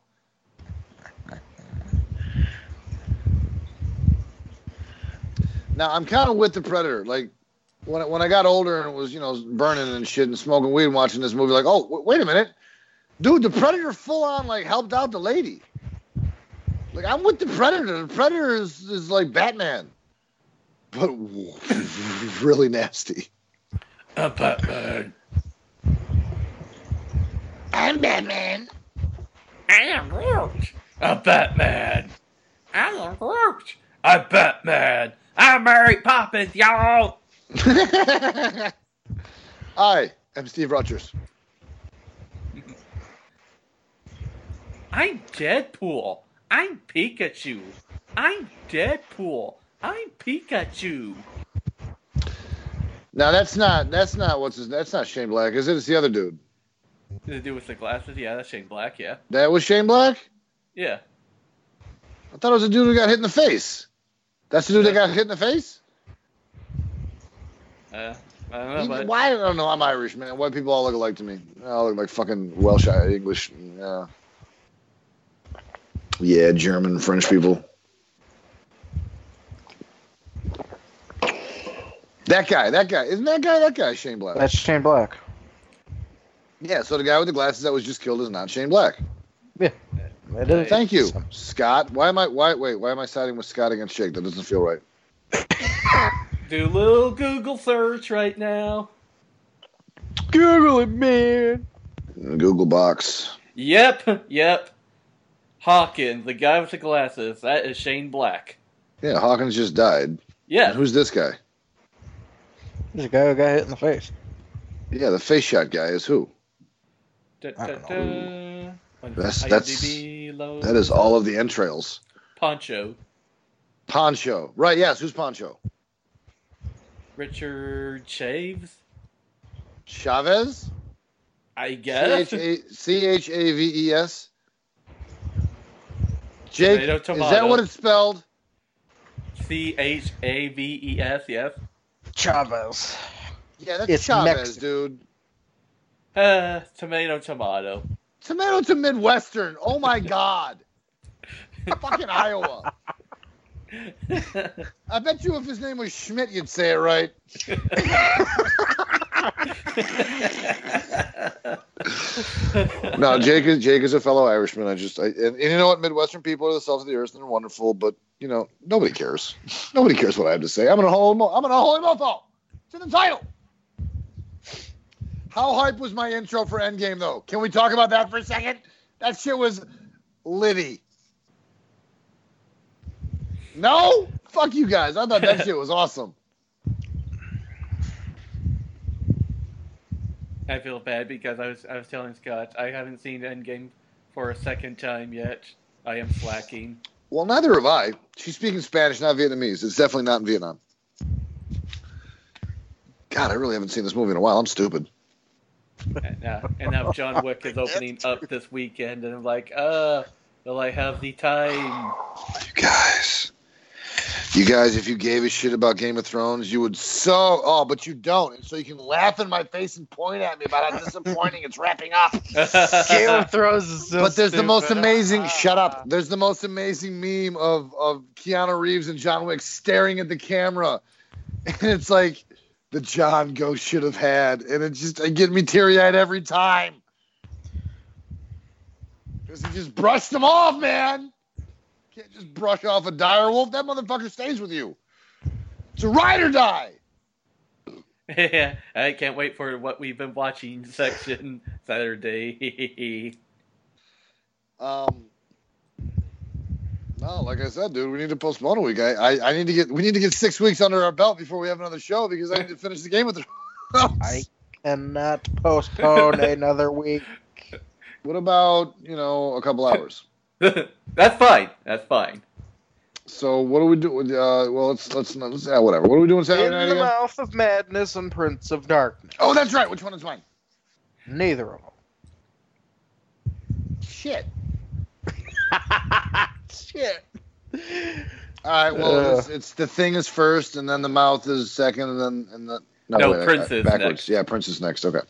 Now, I'm kind of with the Predator. Like, when I, when I got older and it was, you know, burning and shit and smoking weed and watching this movie, like, oh, w- wait a minute. Dude, the Predator full on, like, helped out the lady. Like, I'm with the Predator. The Predator is, is like Batman. But really nasty. A Batman. I'm Batman. I am Groot. A Batman. I am Groot. A Batman. I'm Mary Poppins, y'all. Hi, I'm Steve Rogers. I'm Deadpool. I'm Pikachu. I'm Deadpool. I'm Pikachu. Now that's not that's not what's his that's not Shane Black, is it? It's the other dude. The dude with the glasses? Yeah, that's Shane Black, yeah. That was Shane Black? Yeah. I thought it was a dude who got hit in the face. That's the dude that got hit in the face? Uh, I don't know, He- but Why? I don't know. I'm Irish, man. White people all look alike to me. They all look like fucking Welsh, English. Yeah. Yeah, German, French people. That guy, that guy. Isn't that guy that guy Shane Black? That's Shane Black. Yeah, so the guy with the glasses that was just killed is not Shane Black. Yeah. It is. Thank you, Scott. Why am I why wait, why am I siding with Scott against Jake? That doesn't feel right. do a little Google search right now. Google it, man. Google Box. Yep, yep. Hawkins, the guy with the glasses. That is Shane Black. Yeah, Hawkins just died. Yeah. And who's this guy? There's a guy who got hit in the face. Yeah, the face shot guy is who? Da, I da, don't da. That's- I M D that's- B loads. That is all of the entrails. Poncho. Poncho. Right, yes, who's Poncho? Richard Chaves, Chavez? I guess. C H A V E S? Jake, Tomato, is tomato. that what it's spelled? C H A V E S, yes. Chavez. Yeah, that's It's Chavez, Mexican. dude. Uh, tomato, tomato. Tomato to Midwestern. Oh my God. Fucking Iowa. I bet you if his name was Schmidt, you'd say it right. No, Jake is Jake is a fellow Irishman. I just, I, and, and you know what? Midwestern people are the salt of the earth and they're wonderful, but you know nobody cares. Nobody cares what I have to say. I'm an holy, mo- I'm an holy mofo. It's in the title. How hype was my intro for Endgame though? Can we talk about that for a second? That shit was litty. No? Fuck you guys. I thought that shit was awesome. I feel bad because I was I was telling Scott I haven't seen Endgame for a second time yet. I am slacking. Well, neither have I. She's speaking Spanish, not Vietnamese. It's definitely not in Vietnam. God, I really haven't seen this movie in a while. I'm stupid. And now, and now John Wick is opening up this weekend, and I'm like, uh, will I have the time? You guys. You guys, if you gave a shit about Game of Thrones, you would so... Oh, but you don't. And so you can laugh in my face and point at me about how disappointing it's wrapping up. Game of Thrones is so But there's the most stupid. amazing... Ah. Shut up. There's the most amazing meme of, of Keanu Reeves and John Wick staring at the camera. And it's like, the John Ghost should have had. And it just... I get me teary-eyed every time. Because he just brushed them off, man. Can't just brush off a dire wolf. That motherfucker stays with you. It's a ride or die. Yeah, I can't wait for what we've been watching section Saturday. Um, no, like I said, dude, we need to postpone a week. I, I, I need to get, we need to get six weeks under our belt before we have another show because I need to finish the Game of I cannot postpone another week. What about, you know, a couple hours? That's fine. That's fine. So what do we do? Uh, well, let's let's let's uh, whatever. What are we doing Saturday In night the again? Mouth of Madness and Prince of Darkness. Oh, that's right. Which one is mine? Neither of them. Shit. Shit. All right. Well, Uh. it's, it's the Thing is first, and then the Mouth is second, and then and the no, No, wait, Prince uh, is backwards. next. Yeah, Prince is next. Okay.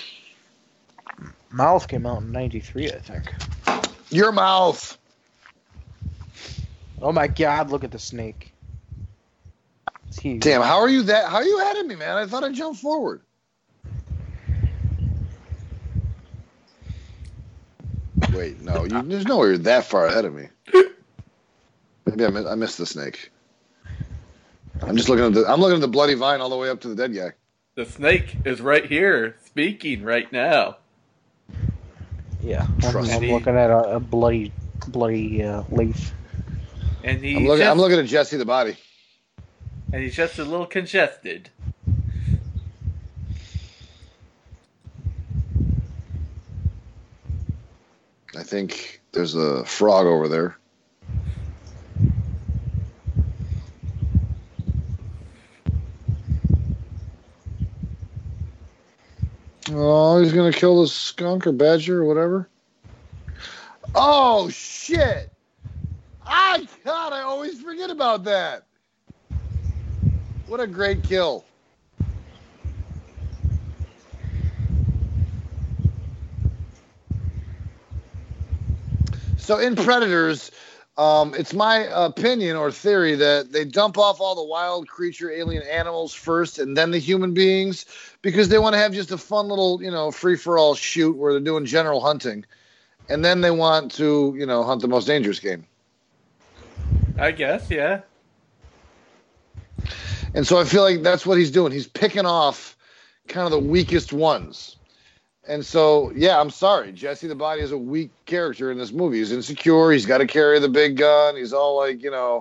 Mouth came out in ninety-three, I think. Your Mouth. Oh my god, look at the snake. It's huge. Damn, how are you that? How are you ahead of me, man? I thought I jumped forward. Wait, no, you, there's no way you're that far ahead of me. Maybe I, mi- I missed the snake. I'm just looking at the. I'm looking at the bloody vine all the way up to the dead guy. The snake is right here, speaking right now. Yeah, I'm, Trust I'm me. looking at a, a bloody, bloody uh, leaf. And he's I'm looking. just, I'm looking at Jesse the body. and he's just a little congested. I think there's a frog over there. Oh, he's gonna kill the skunk or badger or whatever. Oh shit! Ah, God, I always forget about that. What a great kill! So in Predators, um, it's my opinion or theory that they dump off all the wild creature, alien animals first, and then the human beings, because they want to have just a fun little, you know, free-for-all shoot where they're doing general hunting, and then they want to, you know, hunt the most dangerous game. I guess, yeah. And so I feel like that's what he's doing. He's picking off kind of the weakest ones. And so, yeah, I'm sorry. Jesse the Body is a weak character in this movie. He's insecure. He's got to carry the big gun. He's all like, you know,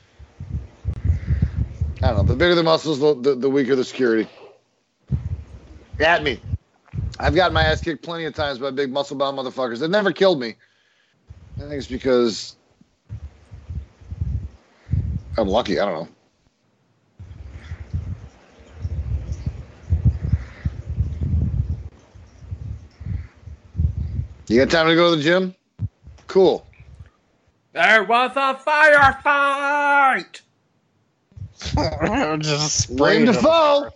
I don't know. The bigger the muscles, the, the, the weaker the security. At me. I've gotten my ass kicked plenty of times by big muscle-bound motherfuckers. They've never killed me. I think it's because I'm lucky. I don't know. You got time to go to the gym? Cool. There was a firefight! Just Blame sprayed him. Defoe.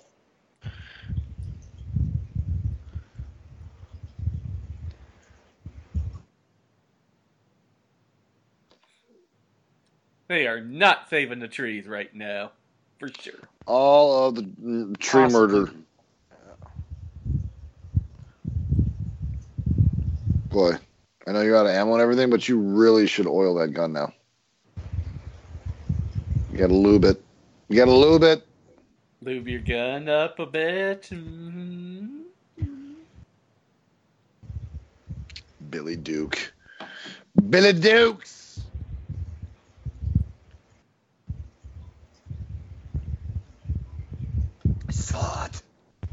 They are not saving the trees right now. For sure. All of the mm, tree Possibly. murder. Boy, I know you're out of ammo and everything, but you really should oil that gun now. You gotta lube it. You gotta lube it. Lube your gun up a bit. Mm-hmm. Billy Duke. Billy Dukes. I saw it.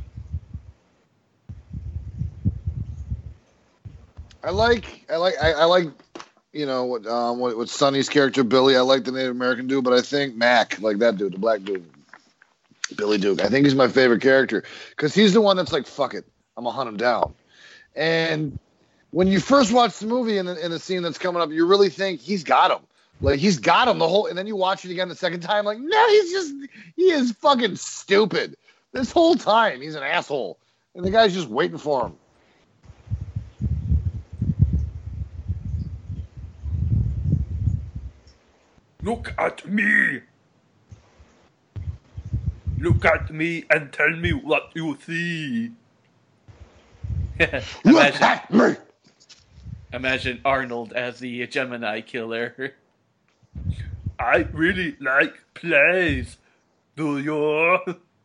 I like, I like, I, I like, you know what, um, what, what Sonny's character Billy. I like the Native American dude, but I think Mac, like that dude, the black dude, Billy Duke. I think he's my favorite character because he's the one that's like, fuck it, I'm gonna hunt him down. And when you first watch the movie in the, in the scene that's coming up, you really think he's got him. Like he's got him the whole, and then you watch it again the second time, like, no, he's just, he is fucking stupid. This whole time, he's an asshole, and the guy's just waiting for him. Look at me! Look at me and tell me what you see. Look imagine, at me. imagine Arnold as the Gemini killer. I really like plays. Do you?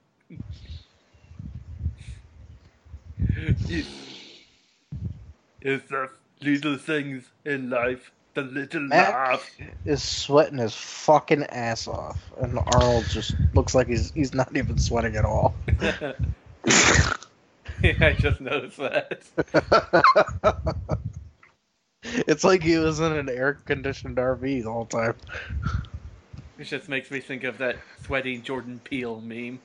It's, it's the little things in life, the little Mac laughs. is sweating his fucking ass off, and Arnold just looks like he's he's not even sweating at all. Yeah, I just noticed that. It's like he was in an air-conditioned R V the whole time. It just makes me think of that sweaty Jordan Peele meme.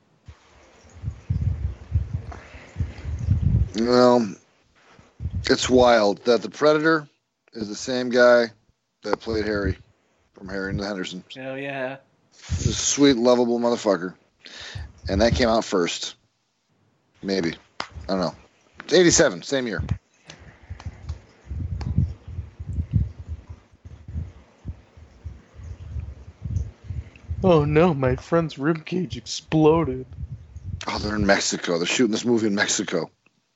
Well, it's wild that the Predator is the same guy that played Harry from Harry and the Hendersons. Oh, yeah. He's a sweet, lovable motherfucker. And that came out first. Maybe. I don't know. It's eighty-seven, same year. Oh no, my friend's ribcage exploded. Oh, they're in Mexico. They're shooting this movie in Mexico.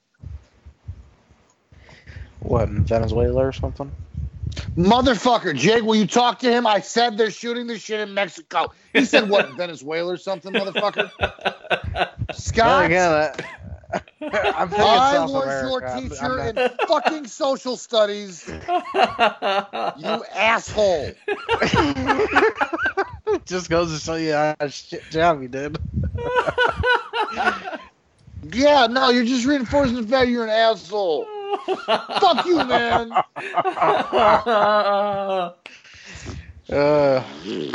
What, in Venezuela or something? Motherfucker, Jake, will you talk to him? I said they're shooting this shit in Mexico. He said, what, Venezuela or something, motherfucker? Scott, Again, I, I'm thinking I South was America. your I'm- teacher I'm in fucking social studies. You asshole. not- Just goes to show you how shit job you did. Yeah, no, you're just reinforcing the fact you're an asshole. Fuck you, man. Uh,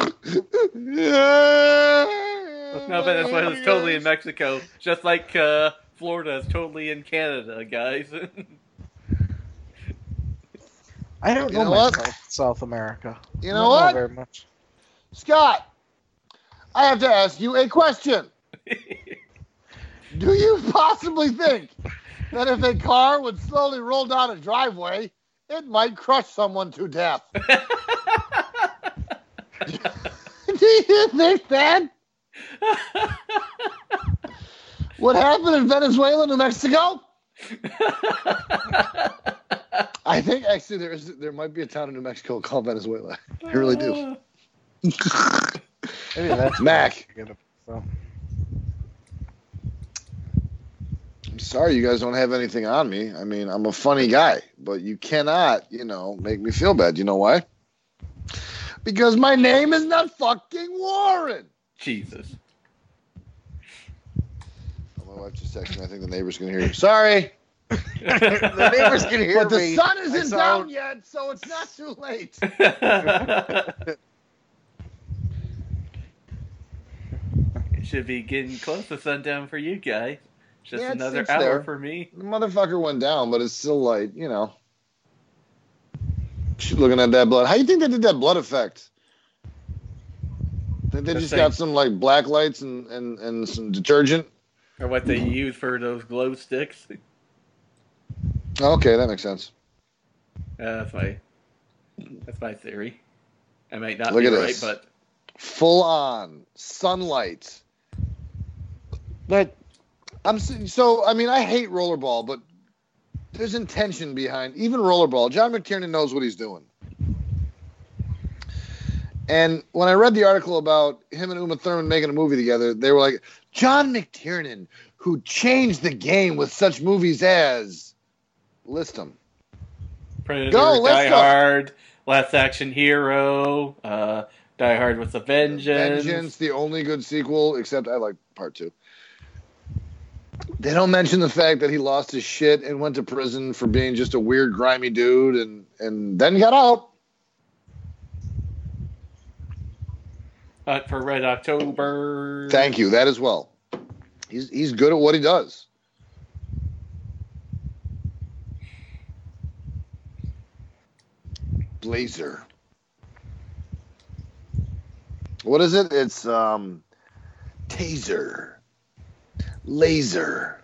No, Venezuela's totally in Mexico, just like uh, Florida is totally in Canada, guys. I don't You know, know much what? about South America. You I know don't what? very much. Scott, I have to ask you a question. Do you possibly think that if a car would slowly roll down a driveway, it might crush someone to death? Do you think that? What happened in Venezuela, New Mexico? I think actually there is there might be a town in New Mexico called Venezuela. I really do. Maybe that's Mac. So. I'm sorry you guys don't have anything on me. I mean, I'm a funny guy, but you cannot, you know, make me feel bad. You know why? Because my name is not fucking Warren. Jesus. Oh, my wife just texted me. I think the neighbor's going to hear you. Sorry. The neighbors can hear But the me. sun I isn't saw- down yet, so it's not too late. It should be getting close to sundown for you guys. Just Yeah, it another sits hour there. for me. The motherfucker went down, but it's still light, you know. She's looking at that blood. How do you think they did that blood effect? Think they The just same. got some like black lights and, and, and some detergent? Or what they use for those glow sticks. Okay, that makes sense. Uh, that's my that's my theory. I might not Look be at right, this. but Full on sunlight. But I'm s- so I mean I hate rollerball, but there's intention behind even rollerball. John McTiernan knows what he's doing. And when I read the article about him and Uma Thurman making a movie together, they were like, John McTiernan, who changed the game with such movies as, list them. Predator, Go, let's Die go. Hard, Last Action Hero, uh, Die Hard with a Vengeance. Vengeance, the only good sequel, except I like part two. They don't mention the fact that he lost his shit and went to prison for being just a weird, grimy dude, and, and then got out. Hunt for Red October. Thank you, that as well. He's he's good at what he does. Blazer. What is it? It's um, Taser. Laser.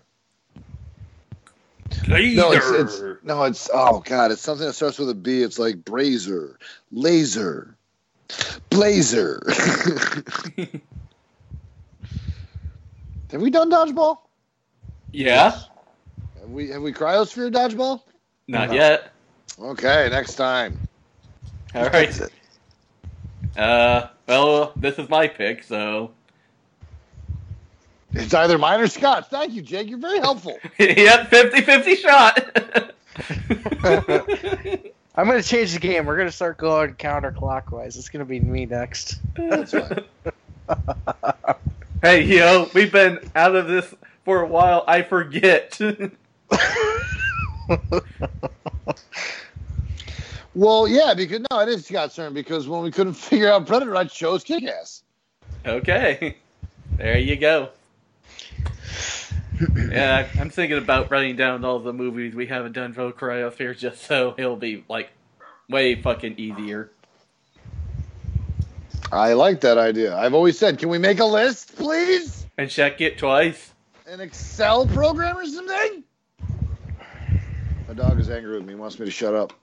Laser. No, it's, it's no, it's oh god, it's something that starts with a B. It's like brazier, laser, blazer. Have we done dodgeball? Yeah? Have we have we cryosphere dodgeball? Not No. yet. Okay, next time. All right. Uh, well, this is my pick, so. It's either mine or Scott's. Thank you, Jake. You're very helpful. Yep, fifty-fifty shot. I'm gonna change the game. We're gonna start going counterclockwise. It's gonna be me next. That's fine. Hey, yo, we've been out of this for a while, I forget. Well, yeah, because no, it is Scott Stern. Because when we couldn't figure out Predator, I chose Kick-Ass. Okay, there you go. Yeah, I'm thinking about writing down all the movies we haven't done for Cryosphere just so it'll be like way fucking easier. I like that idea. I've always said, can we make a list, please? And check it twice. An Excel program or something? My dog is angry with me. He wants me to shut up.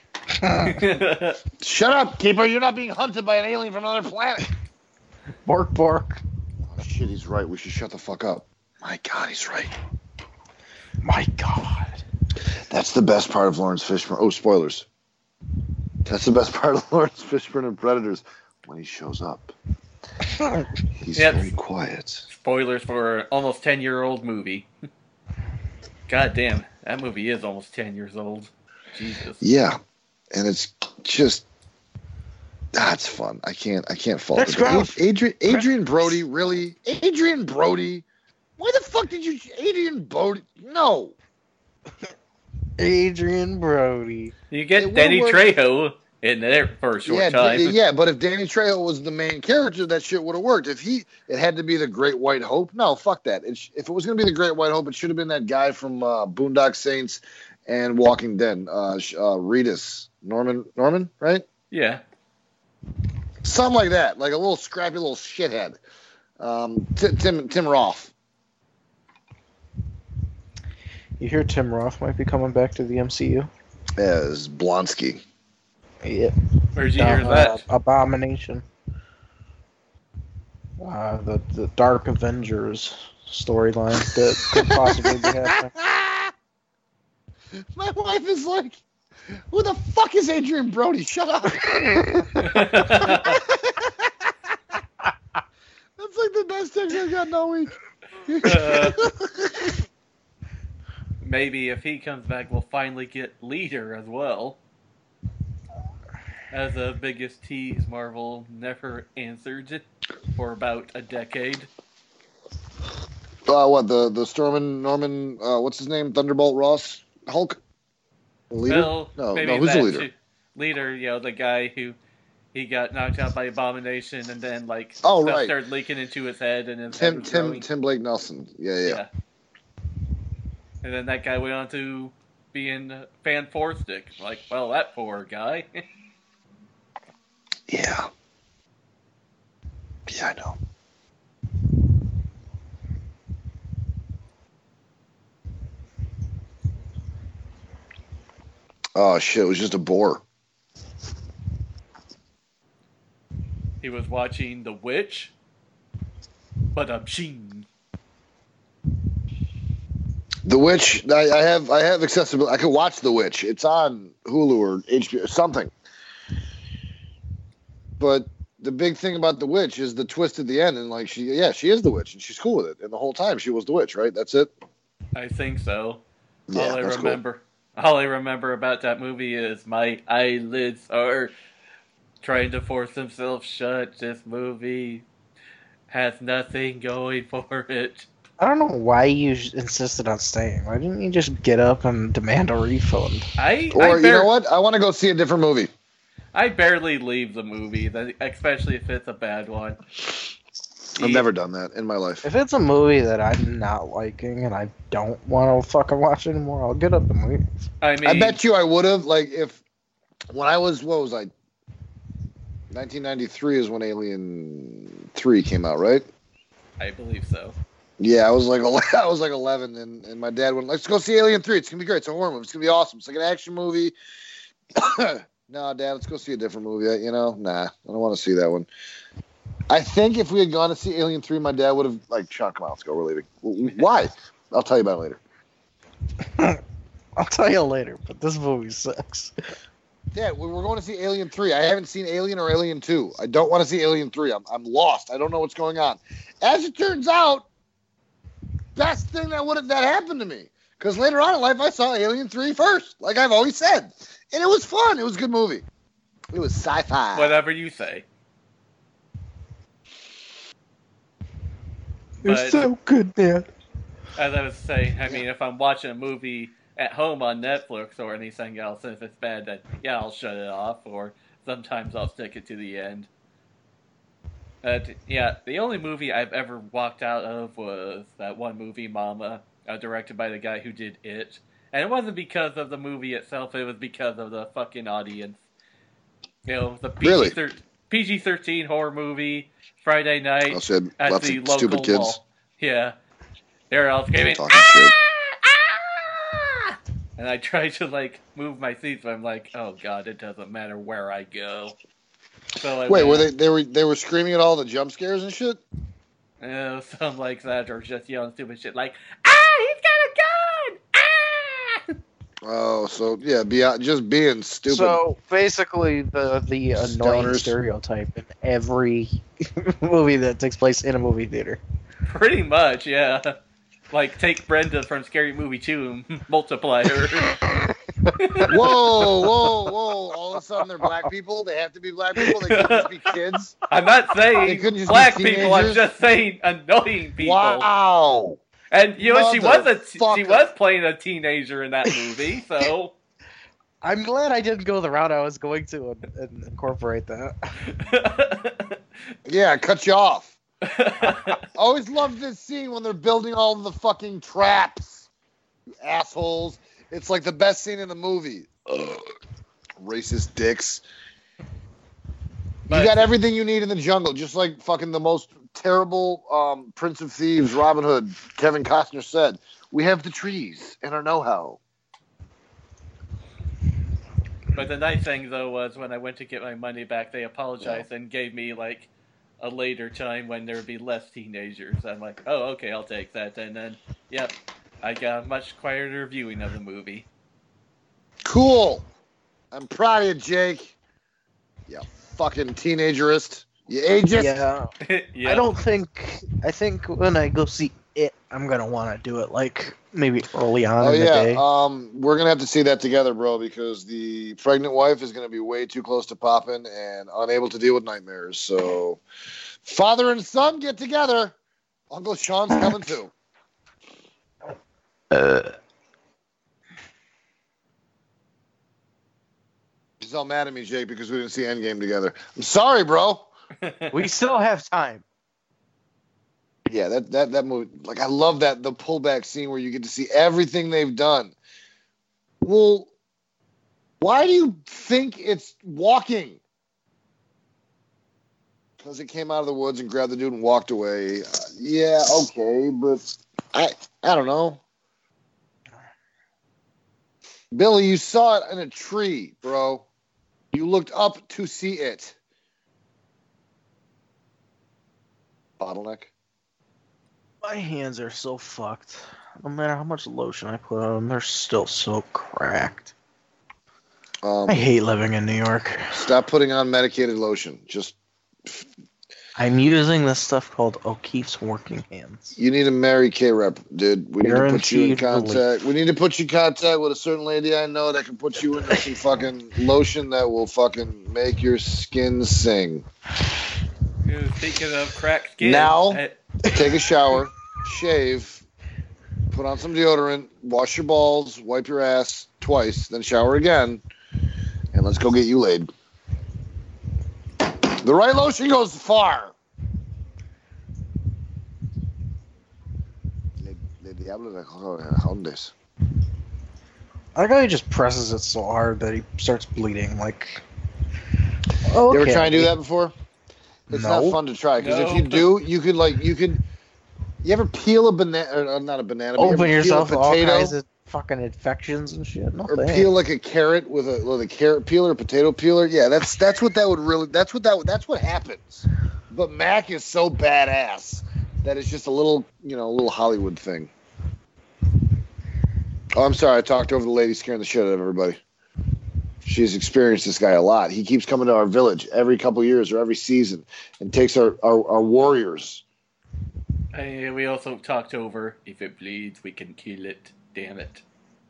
Shut up, Keeper. You're not being hunted by an alien from another planet. Bark, bark. Oh, shit, he's right. We should shut the fuck up. My God, he's right. My God. That's the best part of Lawrence Fishburne. Oh, spoilers. That's the best part of Lawrence Fishburne and Predators. When he shows up, he's Yep. very quiet. Spoilers for an almost ten-year-old movie. God damn, that movie is almost ten years old. Jesus. Yeah, and it's just that's fun. I can't I can't fault That's it. gross. Ad- Adrian Adrian Brody, really? Adrian Brody? Why the fuck did you Adrian Brody? No. Adrian Brody. You It get would've Danny worked. Trejo in there for a short Yeah, time. d- yeah, but if Danny Trejo was the main character, that shit would have worked. If he, it had to be the Great White Hope. No, fuck that. It sh- if it was going to be the Great White Hope, it should have been that guy from uh, Boondock Saints and Walking Dead, uh, sh- uh, Reedus, Norman, Norman, right? Yeah. Something like that, like a little scrappy little shithead. Um, T- Tim Tim Roth. You hear Tim Roth might be coming back to the M C U? As Blonsky. Yeah. Where'd you hear Uh, that? Abomination. Uh, the the Dark Avengers storyline that could possibly be happening. My wife is like, who the fuck is Adrian Brody? Shut up. That's like the best text I've gotten all week. Uh, maybe if he comes back, we'll finally get Leader as well. As the biggest tease Marvel never answered for about a decade. Uh, what, the, the Stormin, Norman, uh, what's his name? Thunderbolt Ross? Hulk? Leader? Well, no, maybe no, who's the that leader? too. Leader, you know, the guy who he got knocked out by Abomination and then like Oh, stuff right. started leaking into his head and his head Tim, was Tim, growing. Tim Blake Nelson. Yeah, yeah. Yeah. And then that guy went on to be in Fan Four Stick. Like, well, that poor guy. Yeah. Yeah, I know. Oh, shit, it was just a bore. He was watching The Witch, but a sheen. The Witch, I, I have I have accessibility. I can watch The Witch. It's on Hulu or H B O or something. But the big thing about The Witch is the twist at the end, and like she, yeah, she is the witch, and she's cool with it. And the whole time she was the witch, right? That's it. I think so. Yeah, all I that's cool. remember, all I remember about that movie is my eyelids are trying to force themselves shut. This movie has nothing going for it. I don't know why you insisted on staying. Why didn't you just get up and demand a refund? I Or I you bar- know what? I want to go see a different movie. I barely leave the movie, especially if it's a bad one. I've never done that in my life. If it's a movie that I'm not liking and I don't want to fucking watch anymore, I'll get up and leave. I mean, I bet you I would have, like, if when I was, what was I? nineteen ninety-three is when Alien three came out, right? I believe so. Yeah, I was like I was like eleven, and, and my dad went, "Let's go see Alien three. It's gonna be great. It's a horror movie. It's gonna be awesome. It's like an action movie." No, Dad, let's go see a different movie. I- You know, nah, I don't want to see that one. I think if we had gone to see Alien three, my dad would have like, "Sean, come on, let's go. We're leaving." W- Why? I'll tell you about it later. I'll tell you later, but this movie sucks. Dad, we we're going to see Alien three. I haven't seen Alien or Alien two. I don't want to see Alien three. I'm I'm lost. I don't know what's going on. As it turns out, best thing that would have that happened to me. Because later on in life, I saw Alien three first, like I've always said. And it was fun. It was a good movie. It was sci-fi. Whatever you say. They're But- so good, man. As I was saying, I mean, if I'm watching a movie at home on Netflix or anything else, and if it's bad, then yeah, I'll shut it off, or sometimes I'll stick it to the end. But yeah, the only movie I've ever walked out of was that one movie, Mama, uh, directed by the guy who did It. And it wasn't because of the movie itself, it was because of the fucking audience. You know, the P G thirteen horror movie, Friday night, I said, at lots the of local stupid kids. mall. Yeah. They're all screaming, Talking ah! shit. Ah! And I try to, like, move my seats, but I'm like, oh god, it doesn't matter where I go. So I Wait, went, were they they were they were screaming at all the jump scares and shit? You know, something like that, or just yelling stupid shit like, ah, he's got a gun! Ah! Oh, so yeah, be just being stupid. So basically, the the annoying Stoners. stereotype in every movie that takes place in a movie theater. Pretty much, yeah. Like, take Brenda from Scary Movie two and multiply her. Whoa, whoa, whoa! All of a sudden, they're black people. They have to be black people. They can't just be kids. I'm not They saying couldn't just be black people, I'm teenagers? just saying annoying people. Wow! And, you know, she was a she Motherfucker. was playing a teenager in that movie, so... I'm glad I didn't go the route I was going to and, and incorporate that. Yeah, cut you off. I always loved this scene when they're building all the fucking traps. You assholes. It's like the best scene in the movie. Ugh. Racist dicks. You But- got everything you need in the jungle, just like fucking the most terrible um, Prince of Thieves, Robin Hood, Kevin Costner said. We have the trees and our know-how. But the nice thing, though, was when I went to get my money back, they apologized and gave me, like, a later time when there would be less teenagers. I'm like, oh, okay, I'll take that. And then, yep, I got a much quieter viewing of the movie. Cool. I'm proud of you, Jake. You fucking teenagerist. You ageist. Yeah, Yeah. I don't think. I think when I go see it, I'm gonna want to do it like maybe early on Oh in the yeah, day. um, we're gonna have to see that together, bro, because the pregnant wife is gonna be way too close to popping and unable to deal with nightmares. So, father and son get together. Uncle Sean's coming too. Uh, He's all mad at me, Jake, because we didn't see Endgame together. I'm sorry, bro. we still have time. Yeah, that that that movie. Like, I love that the pullback scene where you get to see everything they've done. Well, why do you think it's walking? Because it came out of the woods and grabbed the dude and walked away. Uh, yeah, okay, but I I don't know. Billy, you saw it in a tree, bro. You looked up to see it. Bottleneck. My hands are so fucked. No matter how much lotion I put on them, they're still so cracked. Um, I hate living in New York. Stop putting on medicated lotion. Just I'm using this stuff called O'Keefe's Working Hands. you need to marry K-Rep, dude. We need to put you in Guaranteed contact. We need to put you in contact with a certain lady I know that can put you into some fucking lotion that will fucking make your skin sing. Speaking of cracked skin, Now- I- Take a shower, shave, put on some deodorant, wash your balls, wipe your ass twice, then shower again, and let's go get you laid. The right lotion goes far. Le, le diablo de Hondes. I like how he just presses it so hard that he starts bleeding. Like, okay. You ever try and do that before? It's No. not fun to try because if No. you do, you could like you could. You ever peel a banana? Or uh, not a banana. but you ever Open peel yourself a all potato, kinds of fucking infections and shit. No or thanks. peel like a carrot with a with a carrot peeler, a potato peeler. Yeah, that's that's what that would really. That's what that would- that's what happens. But Mac is so badass that it's just a little you know a little Hollywood thing. Oh, I'm sorry. I talked over the lady scaring the shit out of everybody. She's experienced this guy a lot. He keeps coming to our village every couple years or every season and takes our, our, our warriors. I- we also talked over, if it bleeds, we can kill it. Damn it.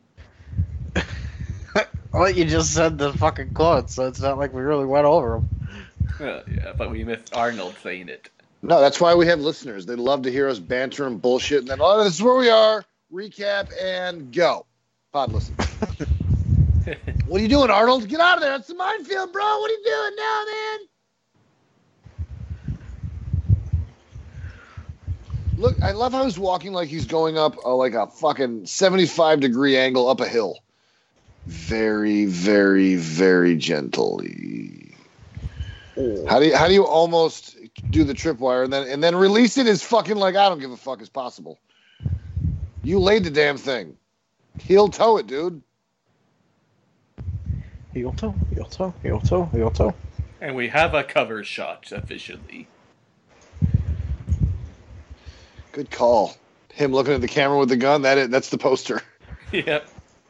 Well, you just said the fucking quote, so it's not like we really went over them. Well, yeah, but we missed Arnold saying it. No, that's why we have listeners. They love to hear us banter and bullshit. And then, oh, this is where we are. Recap and go. Pod listen. What are you doing, Arnold? Get out of there. That's the minefield, bro. What are you doing now, man? Look, I love how he's walking like he's going up uh, like a fucking seventy-five degree angle up a hill. Very, very, very gently. How do you how do you almost do the tripwire and then and then release it as fucking like I don't give a fuck as possible? You laid the damn thing. Heel toe it, dude. Heel toe, heel toe, heel toe, heel toe. And we have a cover shot officially. Good call. Him looking at the camera with the gun, that is, that's the poster. Yep.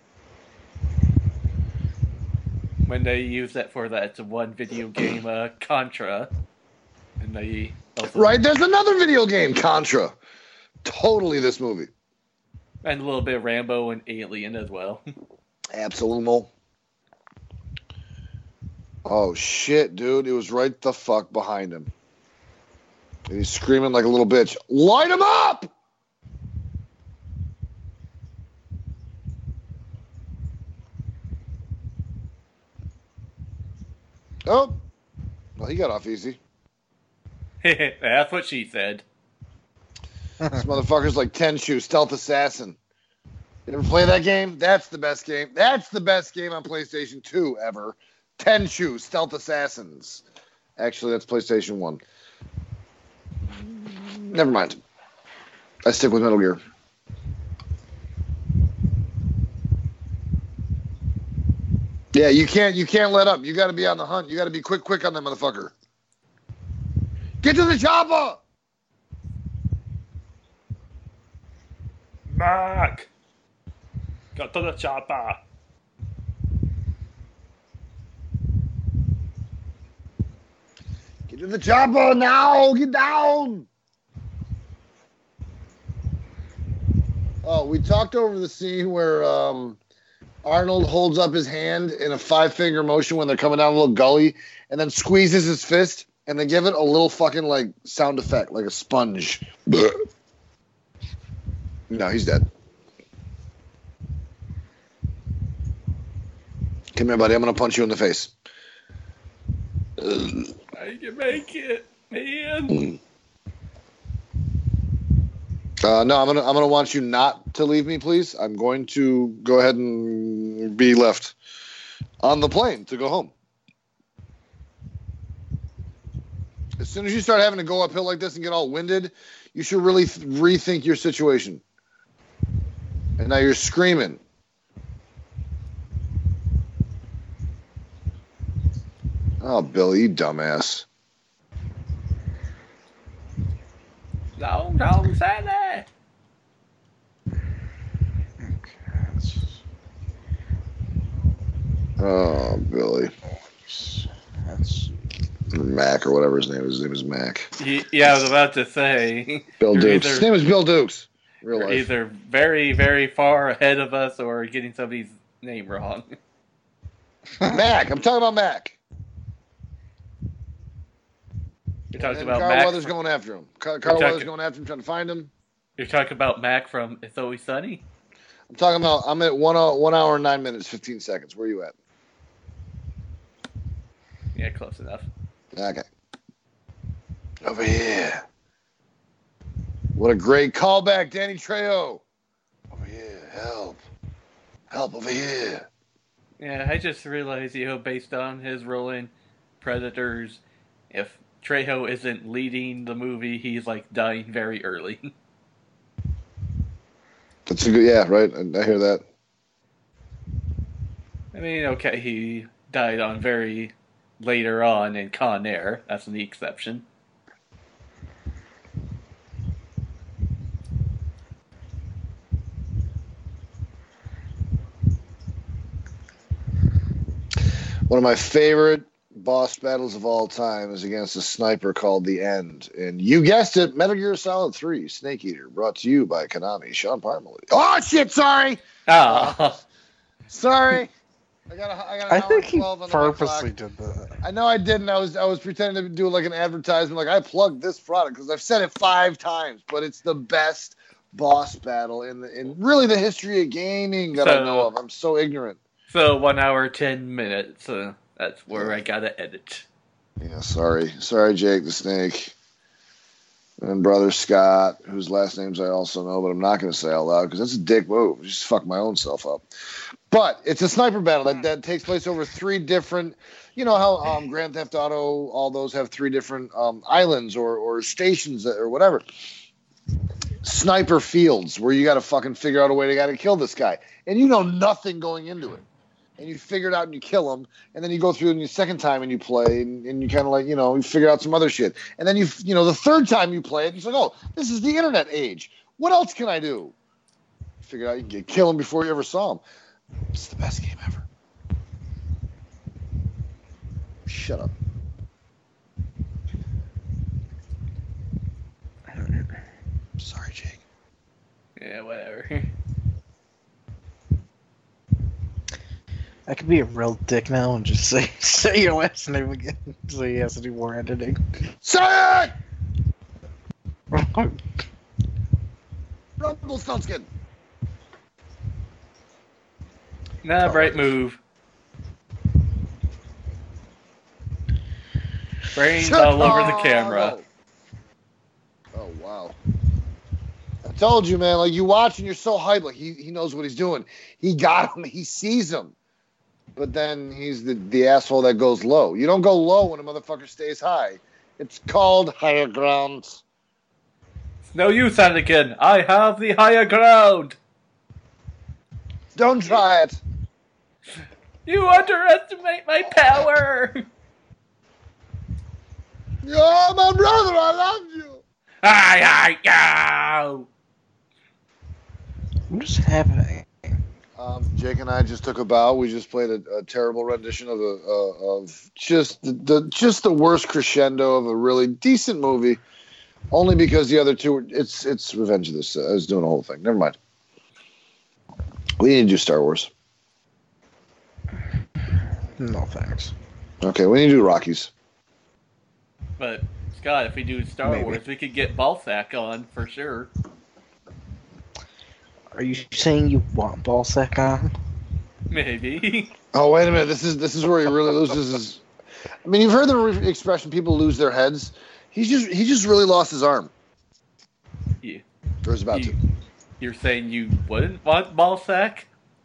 When they use that for that one video game, uh, Contra. And they also... Right, there's another video game, Contra. Totally this movie. And a little bit of Rambo and Alien as well. Absolumo. Oh, shit, dude. It was right the fuck behind him. And he's screaming like a little bitch. Light him up! Oh. Well, he got off easy. That's what she said. This motherfucker's like Tenchu, Stealth Assassin. You ever play that game? That's the best game. That's the best game on PlayStation two ever. Tenchu, Stealth Assassins. Actually, that's PlayStation one. Never mind. I stick with Metal Gear. Yeah, you can't you can't let up. You got to be on the hunt. You got to be quick, quick on that motherfucker. Get to the chopper! Mac! Got to the chopper. Get to the chopper now! Get down! Oh, we talked over the scene where um, Arnold holds up his hand in a five-finger motion when they're coming down a little gully, and then squeezes his fist, and they give it a little fucking like sound effect, like a sponge. No, he's dead. Come here, buddy. I'm gonna punch you in the face. I can make it, man. Uh, no, I'm gonna I'm gonna want you not to leave me, please. I'm going to go ahead and be left on the plane to go home. As soon as you start having to go uphill like this and get all winded, you should really th- rethink your situation. And now you're screaming. Oh, Billy, you dumbass. Don't, don't say that. Oh, Billy. That's Mac or whatever his name is. His name is Mac. He, yeah, I was about to say. Bill you're Dukes. either- His name is Bill Dukes. Real You're life. either very, very far ahead of us or getting somebody's name wrong. Mac. I'm talking about Mac. You're talking And about Carl Mac. Weathers from, going after him. Carl, Carl talking- Weathers going after him, trying to find him. you're talking about Mac from It's Always Sunny? I'm talking about. I'm at one hour, one hour, nine minutes, fifteen seconds. Where are you at? Yeah, close enough. Okay. Over here. What a great callback, Danny Trejo. Over here, help, help over here. Yeah, I just realized, you know, based on his role in Predators, if Trejo isn't leading the movie, he's like dying very early. That's a good. Yeah, right. I, I hear that. I mean, okay, he died on very later on in Con Air. That's the exception. One of my favorite boss battles of all time is against a sniper called The End. And you guessed it, Metal Gear Solid three, Snake Eater, brought to you by Konami, Sean Parmalee. Oh, shit, sorry! Ah, Sorry. I got a, I got an I hour think he twelve on the clock. purposely did that. I know I didn't. I was I was pretending to do like an advertisement. Like, I plugged this product because I've said it five times, but it's the best boss battle in the in really the history of gaming that So- I know of. I'm so ignorant. So one hour, ten minutes. Uh, that's where I gotta edit. Yeah, sorry. Sorry, Jake the Snake. And brother Scott, whose last names I also know, but I'm not going to say out loud because that's a dick move. Just fuck my own self up. But it's a sniper battle that, that takes place over three different, you know how um, Grand Theft Auto, all those have three different um, islands or, or stations that, or whatever. Sniper fields where you got to fucking figure out a way to gotta kill this guy. And you know nothing going into it. And you figure it out and you kill him, and then you go through it and the second time and you play, and, and you kind of like, you know, you figure out some other shit. And then you, you know, the third time you play it, it's like, oh, this is the internet age. What else can I do? Figure out you can kill him before you ever saw him. It's the best game ever. Shut up. Sorry, Jake. Yeah, whatever. I could be a real dick now and just say say your last name again, so he has to do more editing. Say it! Rumpelstiltskin. Nah, bright move. Brains all over the camera. Oh, wow. I told you, man. Like, you watch and you're so hyped. Like, he, he knows what he's doing. He got him. He sees him. But then he's the, the asshole that goes low. You don't go low when a motherfucker stays high. It's called higher ground. It's no use, Anakin. I have the higher ground. Don't try it. You underestimate my power. You're my brother. I love you. I, I, yo. What is happening? Um, Jake and I just took a bow. We just played a, a terrible rendition of a uh, of just the, the just the worst crescendo of a really decent movie. Only because the other two, were, it's it's Revenge of the Sith. I was doing a whole thing. Never mind. We need to do Star Wars. No thanks. Okay, we need to do Rockies. But Scott, if we do Star Maybe. Wars, we could get Balsack on for sure. Are you saying you want Ballsack on? Maybe. Oh, wait a minute. This is this is where he really loses his. I mean, you've heard the re- expression "people lose their heads." He's just he just really lost his arm. Yeah. Or is about You, to. you're saying you wouldn't want Balsack?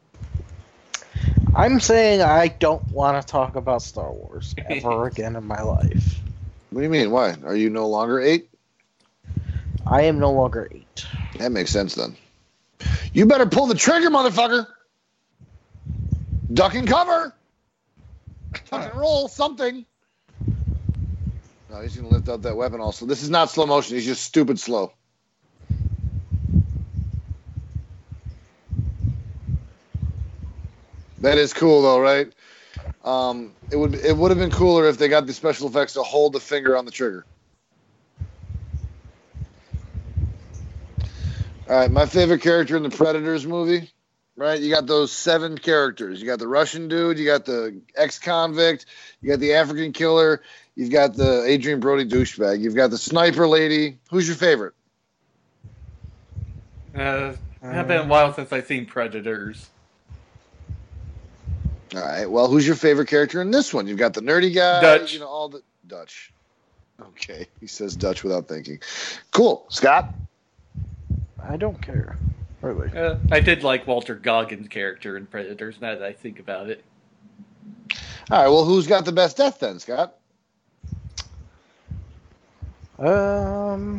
I'm saying I don't want to talk about Star Wars ever again in my life. What do you mean? Why? Are you no longer eight? I am no longer eight. That makes sense then. You better pull the trigger, motherfucker. Duck and cover. Tuck and roll, something. No, he's going to lift up that weapon also. This is not slow motion. He's just stupid slow. That is cool, though, right? Um, it would it would have been cooler if they got the special effects to hold the finger on the trigger. All right, my favorite character in the Predators movie, right? You got those seven characters. You got the Russian dude, you got the ex-convict, you got the African killer, you've got the Adrian Brody douchebag, you've got the sniper lady. Who's your favorite? Uh, it's been a while since I've seen Predators. All right, well, who's your favorite character in this one? You've got the nerdy guy, Dutch. you know, all the Dutch. Okay, he says Dutch without thinking. Cool, Scott. I don't care. Really. Uh, I did like Walter Goggins' character in Predators, now that I think about it. All right, well, who's got the best death then, Scott? Um,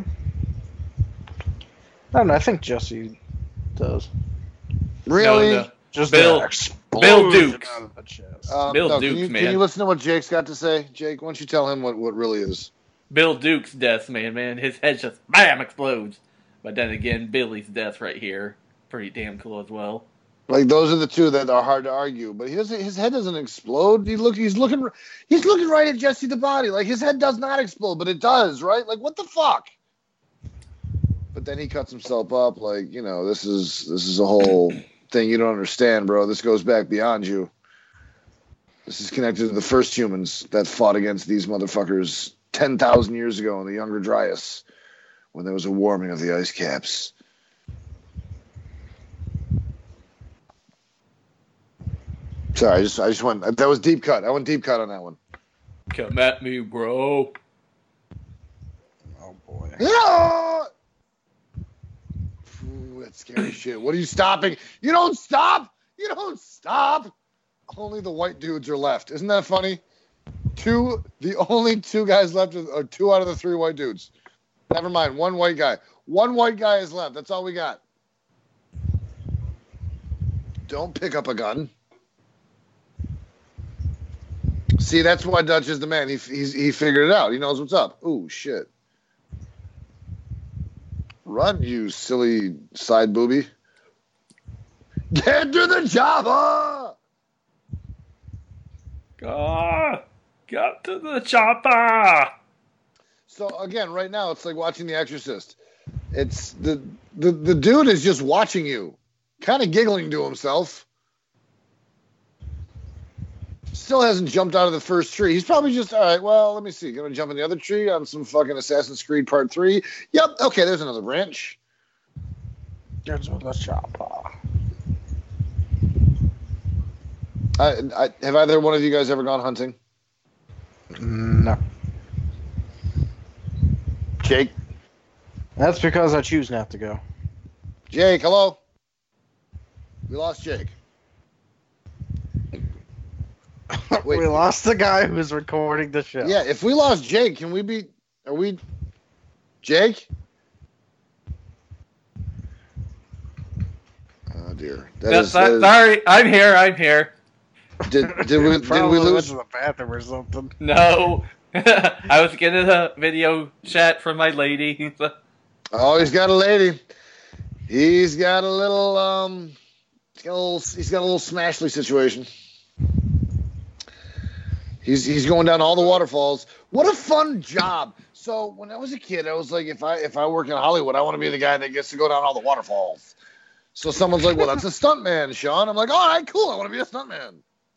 I don't know. I think Jesse does. Really? No, no. Just Bill- the explosion Bill Dukes. out of the chest. Um, Bill no, Dukes, can you, man. Can you listen to what Jake's got to say? Jake, why don't you tell him what, what really is? Bill Duke's death, man, man, his head just BAM explodes. But then again, Billy's death right here, pretty damn cool as well. Like, those are the two that are hard to argue. But he doesn't. His head doesn't explode. He look. He's looking. He's looking right at Jesse the body. Like, his head does not explode, but it does, right? Like, what the fuck? But then he cuts himself up. Like, you know, this is this is a whole thing you don't understand, bro. This goes back beyond you. This is connected to the first humans that fought against these motherfuckers ten thousand years ago in the Younger Dryas, when there was a warming of the ice caps. Sorry, I just I just went. That was deep cut. I went deep cut on that one. Come at me, bro. Oh boy. Yeah! Ooh, that's scary shit. What are you stopping? You don't stop. You don't stop. Only the white dudes are left. Isn't that funny? Two, the only two guys left are two out of the three white dudes. Never mind, one white guy. One white guy is left. That's all we got. Don't pick up a gun. See, that's why Dutch is the man. He he's, he figured it out. He knows what's up. Ooh, shit. Run, you silly side booby. Get to the chopper! Ah, get to the chopper! So, again, right now, it's like watching The Exorcist. It's the the, the dude is just watching you, kind of giggling to himself. Still hasn't jumped out of the first tree. He's probably just, all right, well, let me see. Gonna jump in the other tree on some fucking Assassin's Creed Part three. Yep, okay, there's another branch. There's the chopper. I, I, have either one of you guys ever gone hunting? No. Jake? That's because I choose not to go. Jake, hello? We lost Jake. Wait. We lost the guy who was recording the show. Yeah, if we lost Jake, can we be... Are we... Jake? Oh, dear. That No, is, so- that is, sorry, I'm here, I'm here. did, did we, did Probably we went lose... to the bathroom or something. No. I was getting a video chat from my lady. Oh, he's got a lady. He's got a little, um... He's got a little, he's got a little Smashly situation. He's he's going down all the waterfalls. What a fun job! So when I was a kid, I was like, if I if I work in Hollywood, I want to be the guy that gets to go down all the waterfalls. So someone's like, well, that's a stuntman, Sean. I'm like, all right, cool. I want to be a stuntman.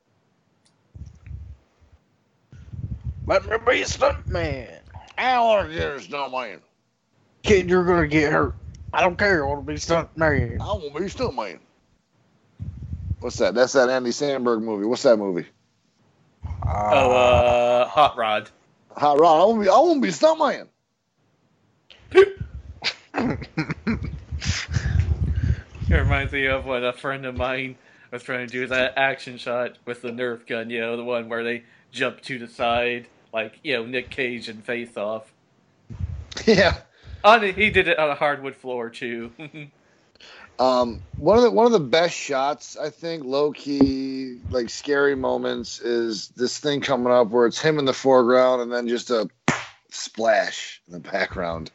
Let me be a stuntman. I want to be a stuntman. Kid, you're gonna get hurt. I don't care. I want to be a stuntman. I want to be a stuntman. What's that? That's that Andy Samberg movie. What's that movie? Uh, Oh, uh, Hot Rod. Hot Rod. I want to be. I want to be a stuntman. It reminds me of when a friend of mine was trying to do that action shot with the Nerf gun, you know, the one where they jump to the side, like, you know, Nick Cage and Face Off. Yeah. On the, he did it on a hardwood floor, too. Um, one of the one of the best shots, I think, low key, like scary moments, is this thing coming up where it's him in the foreground and then just a splash in the background,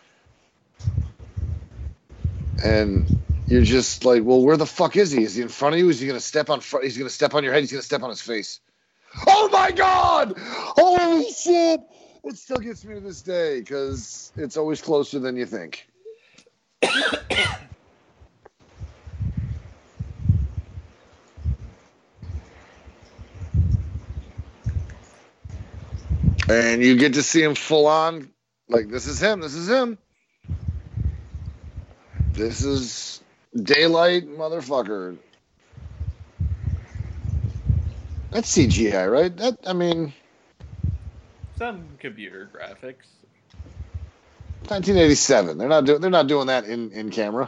and you're just like, well, where the fuck is he? Is he in front of you? Is he gonna step on front? He's gonna step on your head. He's gonna step on his face. Oh my god! Holy shit! It still gets me to this day because it's always closer than you think. And you get to see him full on, like, this is him, this is him. This is daylight motherfucker. That's C G I, right? That I mean, Some computer graphics. nineteen eighty-seven. They're not doing. They're not doing that in, in camera.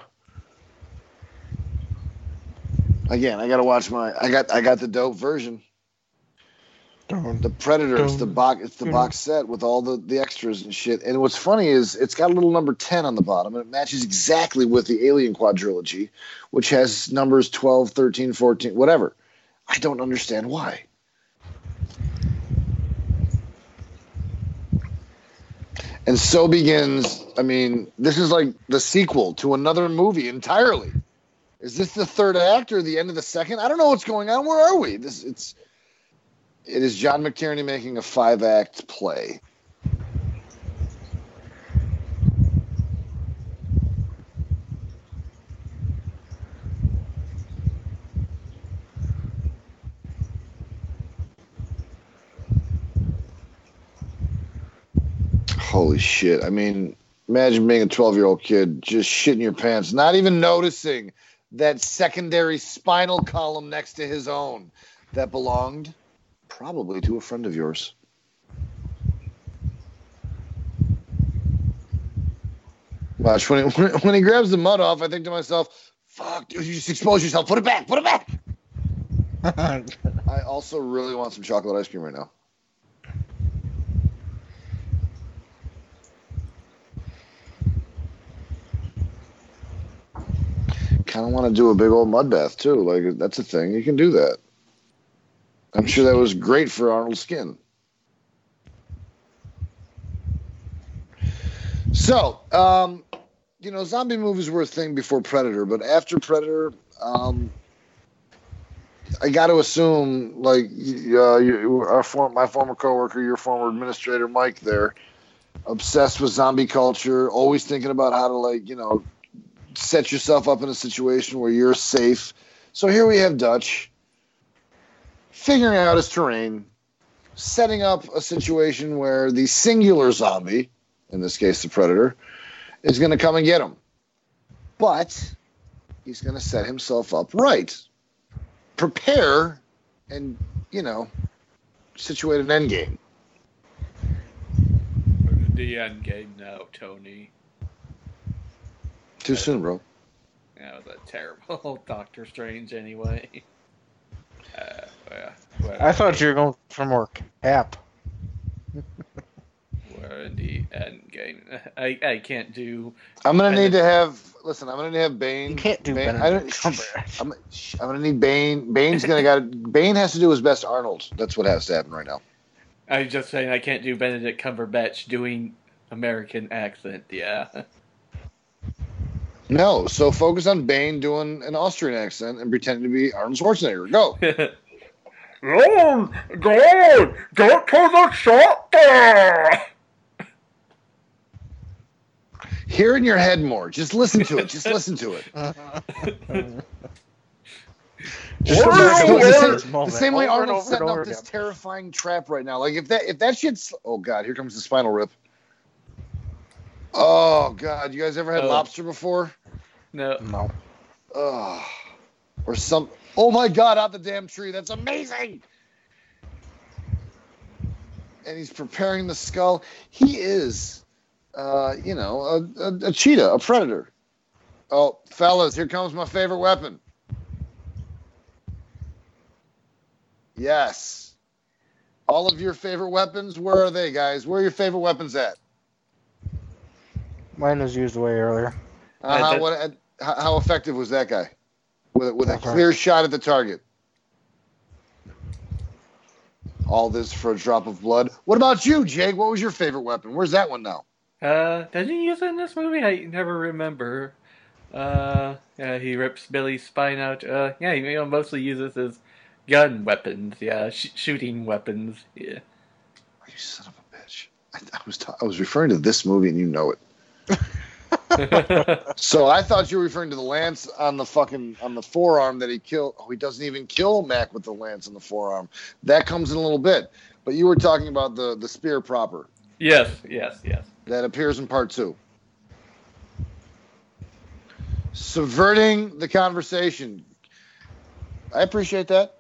Again, I gotta watch my. I got. I got the dope version. The Predator. It's the box. It's the box set with all the, the extras and shit. And what's funny is it's got a little number ten on the bottom, and it matches exactly with the Alien quadrilogy, which has numbers twelve, thirteen, fourteen, whatever. I don't understand why. And so begins. I mean, this is like the sequel to another movie entirely. Is this the third act or the end of the second? I don't know what's going on. Where are we? This it's. It is John McTiernan making a five-act play. Holy shit. I mean, imagine being a twelve-year-old kid just shitting your pants, not even noticing that secondary spinal column next to his own that belonged probably to a friend of yours. Watch, when he, when he grabs the mud off, I think to myself, fuck, dude, you just exposed yourself. Put it back. Put it back. I also really want some chocolate ice cream right now. Kind of want to do a big old mud bath too. Like, that's a thing. You can do that. I'm sure that was great for Arnold's skin. So, um, you know, zombie movies were a thing before Predator, but after Predator, um, I got to assume, like, uh, you, our form, my former coworker, your former administrator, Mike, there, obsessed with zombie culture, always thinking about how to, like, you know, set yourself up in a situation where you're safe. So here we have Dutch figuring out his terrain, setting up a situation where the singular zombie, in this case the Predator, is going to come and get him. But he's going to set himself up right. Prepare and, you know, situate an end game. The end game now, Tony. Too soon, bro. That was a terrible Doctor Strange anyway. Uh, well, well, I thought you were going for more cap. we're in the end game. I, I can't do... I'm going to need Benedict- to have... Listen, I'm going to have Bane. You can't do Bane, Benedict I don't, Cumberbatch. I'm, I'm going to need Bane. Bane's going to got... Bane has to do his best Arnold. That's what has to happen right now. I was just saying I can't do Benedict Cumberbatch doing American accent, yeah. No, so focus on Bane doing an Austrian accent and pretending to be Arnold Schwarzenegger. Go. Go! Go! Go to the shopper! Hear in your head more. Just listen to it. Just listen to it. Just Over remember, and the, over same, this moment, the same way over and Arnold's over and setting over up this again. terrifying trap right now. Like if that if that shit's oh god, here comes the spinal rip. Oh god, you guys ever had Oh. lobster before? No. No. Oh, or some. Oh my god, out the damn tree. That's amazing. And he's preparing the skull. He is, uh, you know, a, a, a cheetah, a predator. Oh, fellas, here comes my favorite weapon. Yes. All of your favorite weapons, where are they, guys? Where are your favorite weapons at? Mine was used way earlier. Uh, Uh, how, that- what, uh, how, how effective was that guy? With, with a Okay. clear shot at the target. All this for a drop of blood. What about you, Jake? What was your favorite weapon? Where's that one now? Uh, did he use it in this movie? I never remember. Uh, yeah, he rips Billy's spine out. Uh, yeah, he you know, mostly uses his gun weapons. Yeah, sh- shooting weapons. Yeah. Oh, you son of a bitch. I, I was ta- I was referring to this movie and you know it. So I thought you were referring to the lance on the fucking on the forearm that he killed. Oh, he doesn't even kill Mac with the lance on the forearm. That comes in a little bit. But you were talking about the, the spear proper yes, yes, yes. that appears in part two. Subverting the conversation. I appreciate that.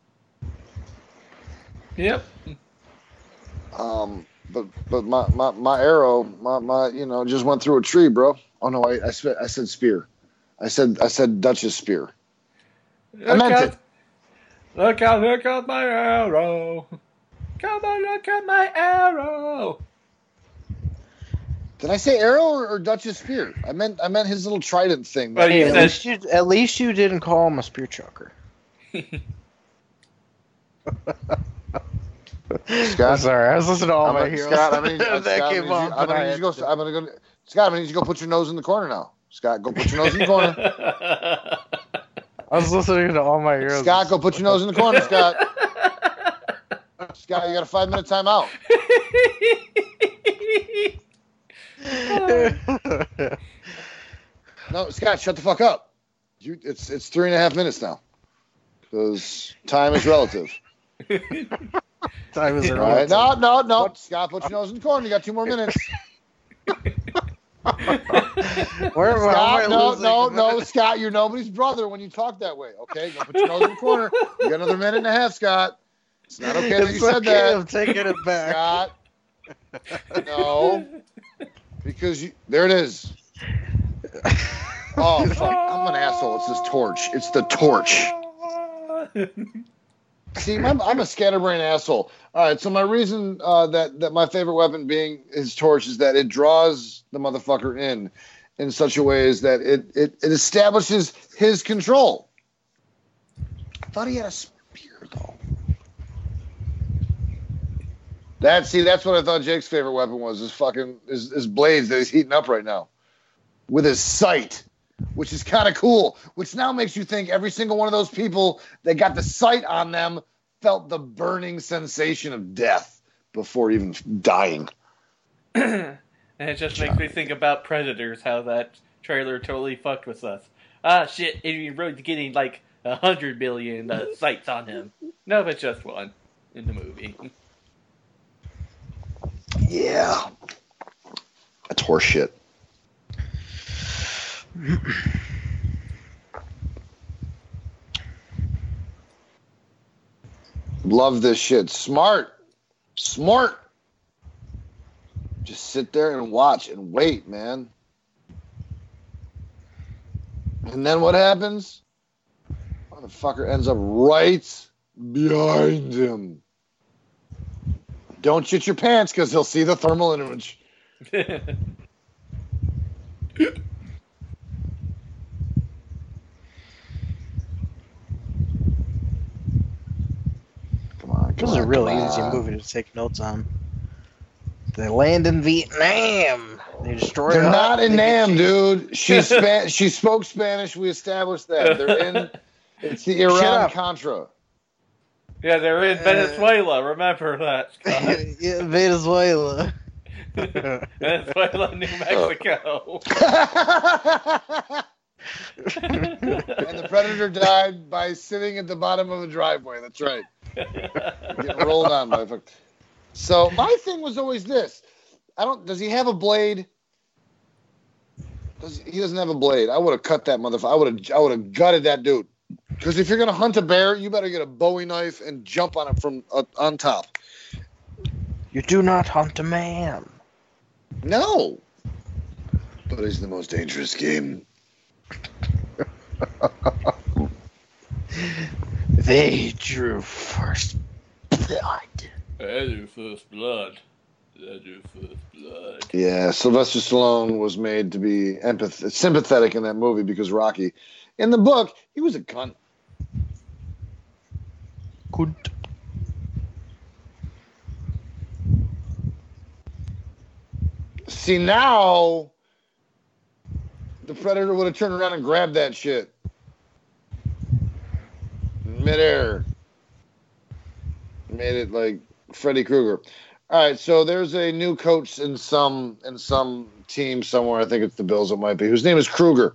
Yep. Um, but but my, my, my arrow, my, my you know, just went through a tree, bro. Oh no, I I, sp- I said spear. I said I said Dutch's spear. I meant out, it. Look out, look out my arrow. Come on, look at my arrow. Did I say arrow or, or Dutch's spear? I meant I meant his little trident thing. Well, Hey, you at, said- least you, at least you didn't call him a spear chucker. I'm Scott, sorry, I was listening to all I'm my gonna, heroes. Scott, I'm gonna need, uh, that Scott, I'm came gonna need up. you- I'm and I gonna need you had to go. to- I'm gonna go. Scott, I'm gonna need you to go put your nose in the corner now. Scott, go put your nose in the corner. I was listening to all my heroes. Scott, go put your nose in the corner, Scott. Scott, you got a five minute timeout. No, Scott, shut the fuck up. You, it's it's three and a half minutes now, because time is relative. Time is All right. No, no, no. Scott, put your nose in the corner. You got two more minutes. Where, Scott, no, no, no, Scott, you're nobody's brother when you talk that way. Okay, go put your nose in the corner. You got another minute and a half, Scott. It's not okay that you It's said okay, that. I'm taking it back. Scott, no, because you. There it is. Oh fuck! I'm an asshole. It's this torch. It's the torch. See, I'm, I'm a scatterbrain asshole. All right, so my reason uh, that that my favorite weapon being his torch is that it draws the motherfucker in in such a way as that it it, it establishes his control. I thought he had a spear though. That see, that's what I thought Jake's favorite weapon was. His fucking his, his blades that he's heating up right now with his sight, which is kind of cool. Which now makes you think every single one of those people that got the sight on them felt the burning sensation of death before even dying. And it just makes me think about Predators, how that trailer totally fucked with us. Ah, shit, Adrian Brody's getting like a hundred million uh, sights on him. No, but just one in the movie. Yeah. That's horseshit. Love this shit. Smart. Smart. Just sit there and watch and wait, man. And then what happens? Motherfucker ends up right behind him. Don't shit your pants because he'll see the thermal image. Come on, This is a real easy movie to take notes on. They land in Vietnam. They destroy. They're a not hut, in they get Nam, you- dude. She span- she spoke Spanish. We established that. They're in. It's the Iran up. Contra. Yeah, they're in Uh, Venezuela. Remember that, Scott. yeah, Venezuela. Venezuela, New Mexico. And the Predator died by sitting at the bottom of a driveway. That's right. Getting rolled on by. Fuck. So my thing was always this. I don't. Does he have a blade? Does he doesn't have a blade? I would have cut that motherfucker. I would have. I would have gutted that dude. Because if you're gonna hunt a bear, you better get a Bowie knife and jump on it from uh, on top. You do not hunt a man. No. But he's the most dangerous game. They drew first blood. I drew first blood. I drew first blood. Yeah, Sylvester Stallone was made to be empath- sympathetic in that movie because Rocky. In the book, he was a cunt. Good. See, now the Predator would have turned around and grabbed that shit. Midair. Made it like Freddy Krueger. All right, so there's a new coach in some in some team somewhere. I think it's the Bills. It might be. Whose name is Krueger.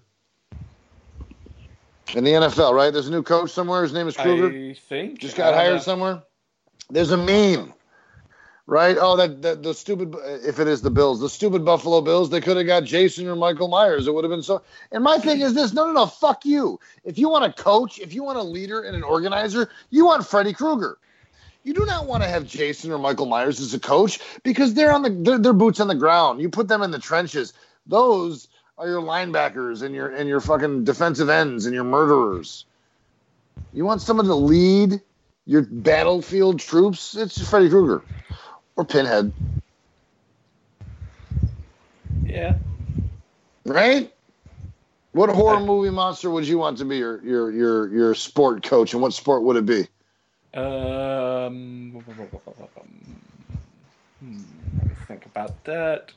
In the N F L, right? There's a new coach somewhere. His name is Krueger. I think. Just got I hired know. somewhere. There's a meme, right? Oh, that, that the stupid. If it is the Bills, the stupid Buffalo Bills, they could have got Jason or Michael Myers. It would have been so. And my thing is this: no, no, no, fuck you. If you want a coach, if you want a leader and an organizer, you want Freddy Krueger. You do not want to have Jason or Michael Myers as a coach because they're on the they're, they're boots on the ground. You put them in the trenches. Those are your linebackers and your and your fucking defensive ends and your murderers. You want someone to lead your battlefield troops? It's Freddy Krueger or Pinhead, Yeah. right? What horror movie monster would you want to be your your your your sport coach, and what sport would it be? Um. Hmm, let me think about that.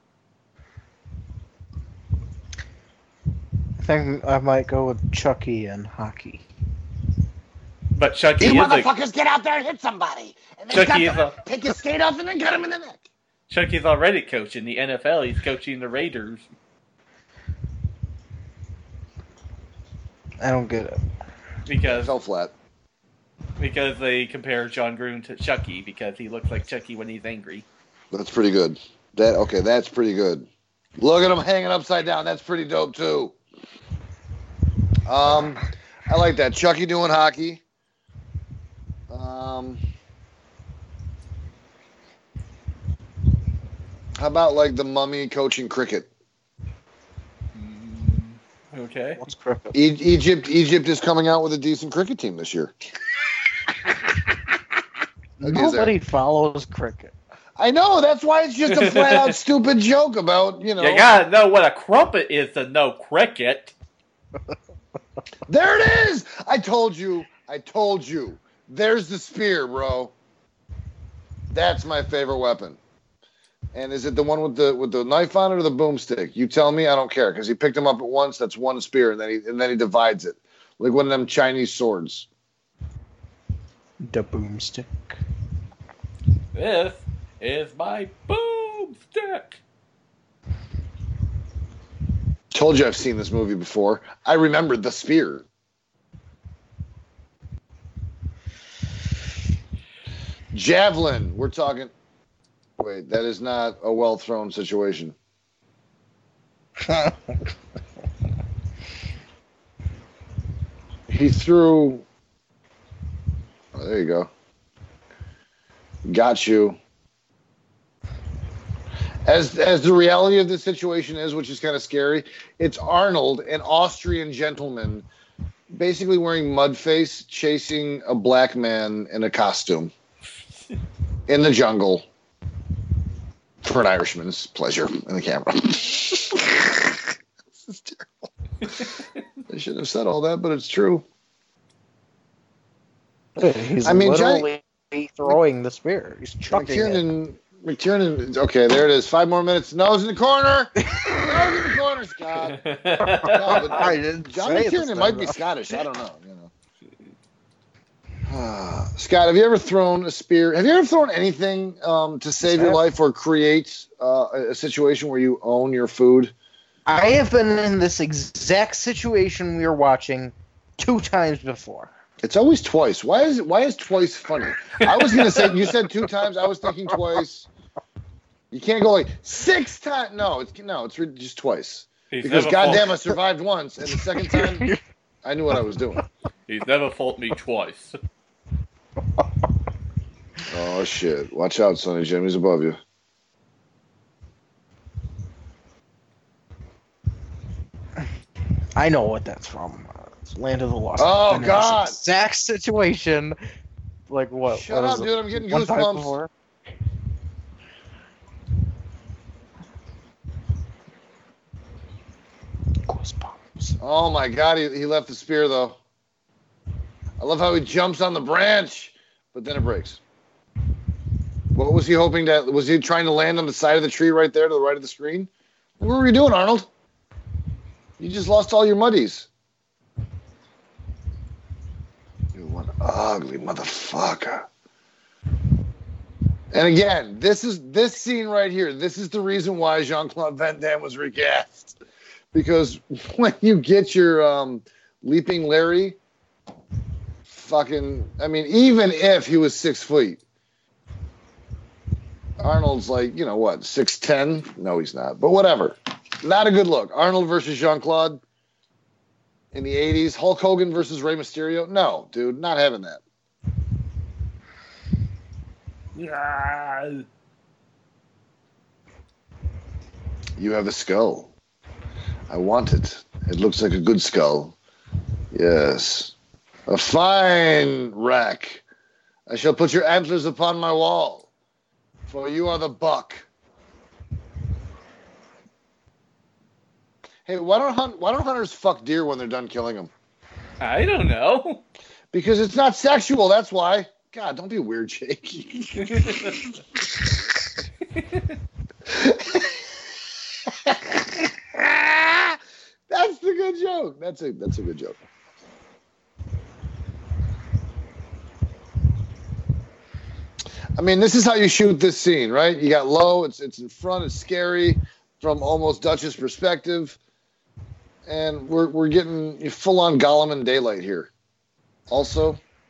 I think I might go with Chucky and hockey. But Chucky You is a motherfuckers get out there and hit somebody, and then Chucky cut is them, a take his skate off and then cut him in the neck. Chucky's already coaching the N F L. He's coaching the Raiders. I don't get it. I Because fell flat. Because they compare John Gruden to Chucky because he looks like Chucky when he's angry. That's pretty good. That okay, that's pretty good. Look at him hanging upside down. That's pretty dope too. Um, I like that. Chucky doing hockey. Um, how about like the Mummy coaching cricket? Okay. What's cricket? E- Egypt, Egypt is coming out with a decent cricket team this year. Nobody follows cricket. I know. That's why it's just a flat out stupid joke about you know. You gotta know what a crumpet is to know cricket. There it is. I told you. I told you. There's the spear, bro. That's my favorite weapon. And is it the one with the with the knife on it or the boomstick? You tell me. I don't care because he picked them up at once. That's one spear, and then he and then he divides it like one of them Chinese swords. The boomstick. This is my boomstick. Told you I've seen this movie before. I remembered the spear. Javelin. We're talking. Wait, that is not a well thrown situation. He threw. Oh, there you go. Got you. As as the reality of the situation is, which is kind of scary, it's Arnold, an Austrian gentleman, basically wearing mud face, chasing a black man in a costume in the jungle for an Irishman's pleasure in the camera. This is terrible. I shouldn't have said all that, but it's true. He's I mean, literally Johnny, throwing the spear. He's chucking it. McTiernan, McTiernan, okay, there it is. Five more minutes. Nose in the corner. Nose in the corner, Scott. No, but I didn't John say it this McTiernan time, might be though. Scottish. I don't know. You know. Scott, have you ever thrown a spear? Have you ever thrown anything um, to save your life or create uh, a situation where you own your food? I have been in this exact situation we were watching two times before. It's always twice. Why is it? Why is twice funny? I was gonna say you said two times. I was thinking twice. You can't go like six times. No, it's no, it's just twice. He's Because never goddamn, I fault- survived once, and the second time, I knew what I was doing. He's never fault me twice. Oh shit! Watch out, Sonny Jim. He's above you. I know what that's from. Uh, it's Land of the Lost. Oh, I've been in this God. exact situation. Like what? Shut what up, is it? dude. I'm getting One time goosebumps. before? Goosebumps. Oh my god, he, he left the spear though. I love how he jumps on the branch, but then it breaks. What was he hoping to? Was he trying to land on the side of the tree right there to the right of the screen? What were you doing, Arnold? You just lost all your muddies. You one ugly motherfucker. And again, this is this scene right here. This is the reason why Jean-Claude Van Damme was recast. Because when you get your um, Leaping Larry, fucking, I mean, even if he was six feet, Arnold's like, you know what, six ten? No, he's not. But whatever. Not a good look. Arnold versus Jean-Claude in the eighties. Hulk Hogan versus Rey Mysterio. No, dude, not having that. Yeah. You have a skull. I want it. It looks like a good skull. Yes. A fine rack. I shall put your antlers upon my wall, for you are the buck. Hey, why don't hunt, why don't hunters fuck deer when they're done killing them? I don't know. Because it's not sexual, that's why. God, don't be weird, Jake. That's the good joke. That's a that's a good joke. I mean, this is how you shoot this scene, right? You got low, it's it's in front, it's scary from almost Dutch's perspective. And we're we're getting full on Gollum and daylight here. Also,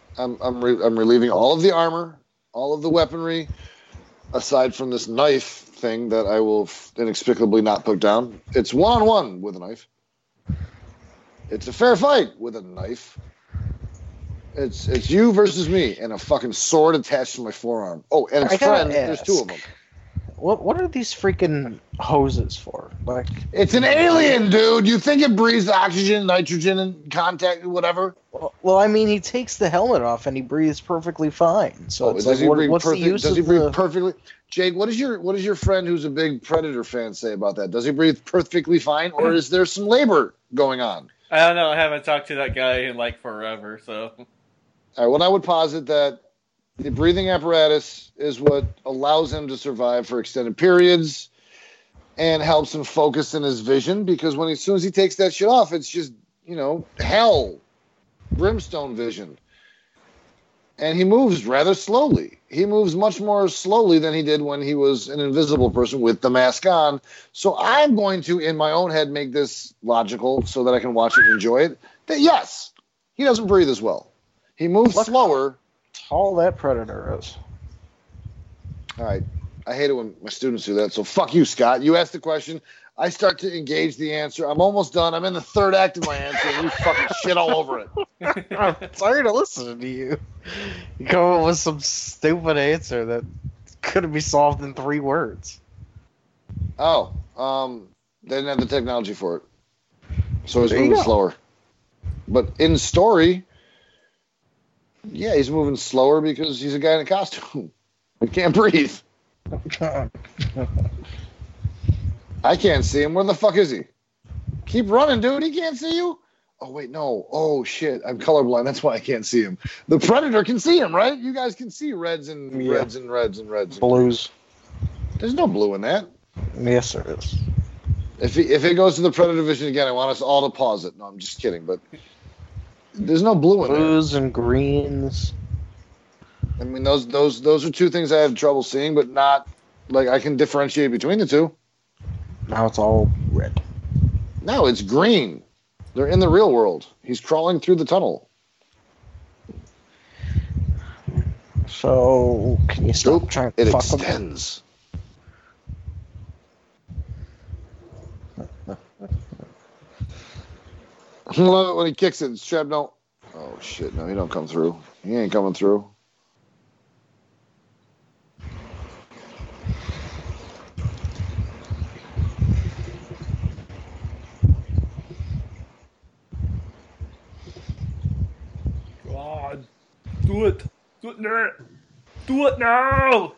I'm I'm re- I'm relieving all of the armor, all of the weaponry, aside from this knife thing that I will f- inexplicably not put down. It's one on one with a knife. It's a fair fight with a knife. It's it's you versus me and a fucking sword attached to my forearm. Oh, and its I gotta friend. There's two of them. What what are these freaking hoses for? Like, It's an alien, dude. You think it breathes oxygen, nitrogen, and contact, whatever? well, well, I mean, he takes the helmet off and he breathes perfectly fine. So Oh, it's does like, he what, breathe what's perfect? the use Does he of breathe the? perfectly? Jake, what is your what is your friend who's a big Predator fan say about that? Does he breathe perfectly fine, or is there some labor going on? I don't know. I haven't talked to that guy in like forever, so. All right, well, I would posit that the breathing apparatus is what allows him to survive for extended periods and helps him focus in his vision, because when he, as soon as he takes that shit off, it's just, you know, hell, brimstone vision. And he moves rather slowly. He moves much more slowly than he did when he was an invisible person with the mask on. So I'm going to, in my own head, make this logical so that I can watch it and enjoy it. That yes, he doesn't breathe as well. He moves Look slower. How tall that predator is. All right. I hate it when my students do that. So fuck you, Scott. You asked the question. I start to engage the answer. I'm almost done. I'm in the third act of my answer, and you fucking shit all over it. I'm tired of listening to you. You come up with some stupid answer that couldn't be solved in three words. Oh, um, they didn't have the technology for it, so he's There you moving go. slower. But in story, yeah, he's moving slower because he's a guy in a costume. He can't breathe. I can't see him. Where the fuck is he? Keep running, dude. He can't see you. Oh, wait, no. Oh, shit. I'm colorblind. That's why I can't see him. The Predator can see him, right? You guys can see reds and Yeah. reds and reds and reds. And Blues. There's no blue in that. Yes, there is. If he, if it goes to the Predator vision again, I want us all to pause it. No, I'm just kidding. But there's no blue in there. Blues and greens. I mean, those those those are two things I have trouble seeing, but not like I can differentiate between the two. Now it's all red. No, it's green. They're in the real world. He's crawling through the tunnel. So, can you stop Nope, trying to it fuck with me? extends. When he kicks it, Strab don't. Oh shit! No, he don't come through. He ain't coming through. God, do it, do it now, do it now.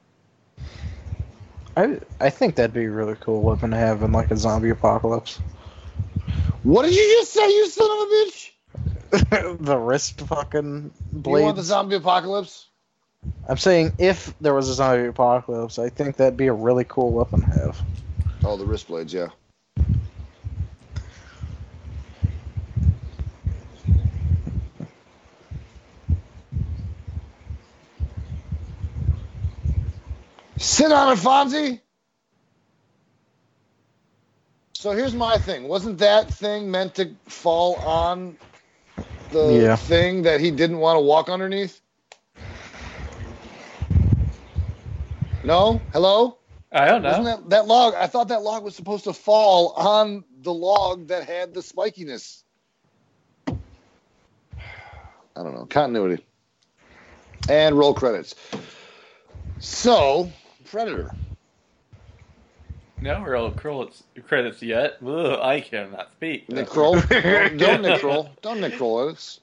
I I think that'd be a really cool weapon to have in like a zombie apocalypse. What did you just say, you son of a bitch? The wrist fucking You blades. want the zombie apocalypse? I'm saying if there was a zombie apocalypse, I think that'd be a really cool weapon to have. Oh, the wrist blades, yeah. Sit on it, Fonzie. So here's my thing. Wasn't that thing meant to fall on the Yeah. thing that he didn't want to walk underneath? No? Hello? I don't know. Wasn't that, that log? I thought that log was supposed to fall on the log that had the spikiness. I don't know. Continuity. And roll credits. So, Predator. No real credits, credits yet. Ugh, I cannot speak. Nick Kroll. Don't, don't Nick Kroll. Don't Nick Kroll us.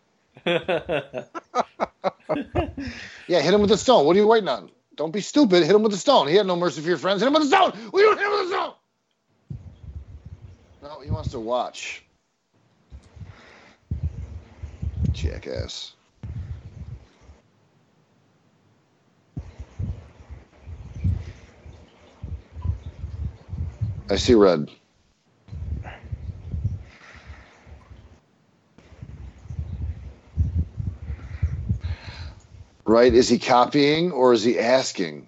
Yeah, hit him with the stone. What are you waiting on? Don't be stupid. Hit him with the stone. He had no mercy for your friends. Hit him with the stone. We don't hit him with the stone. No, he wants to watch. Jackass. I see red. Right? Is he copying or is he asking?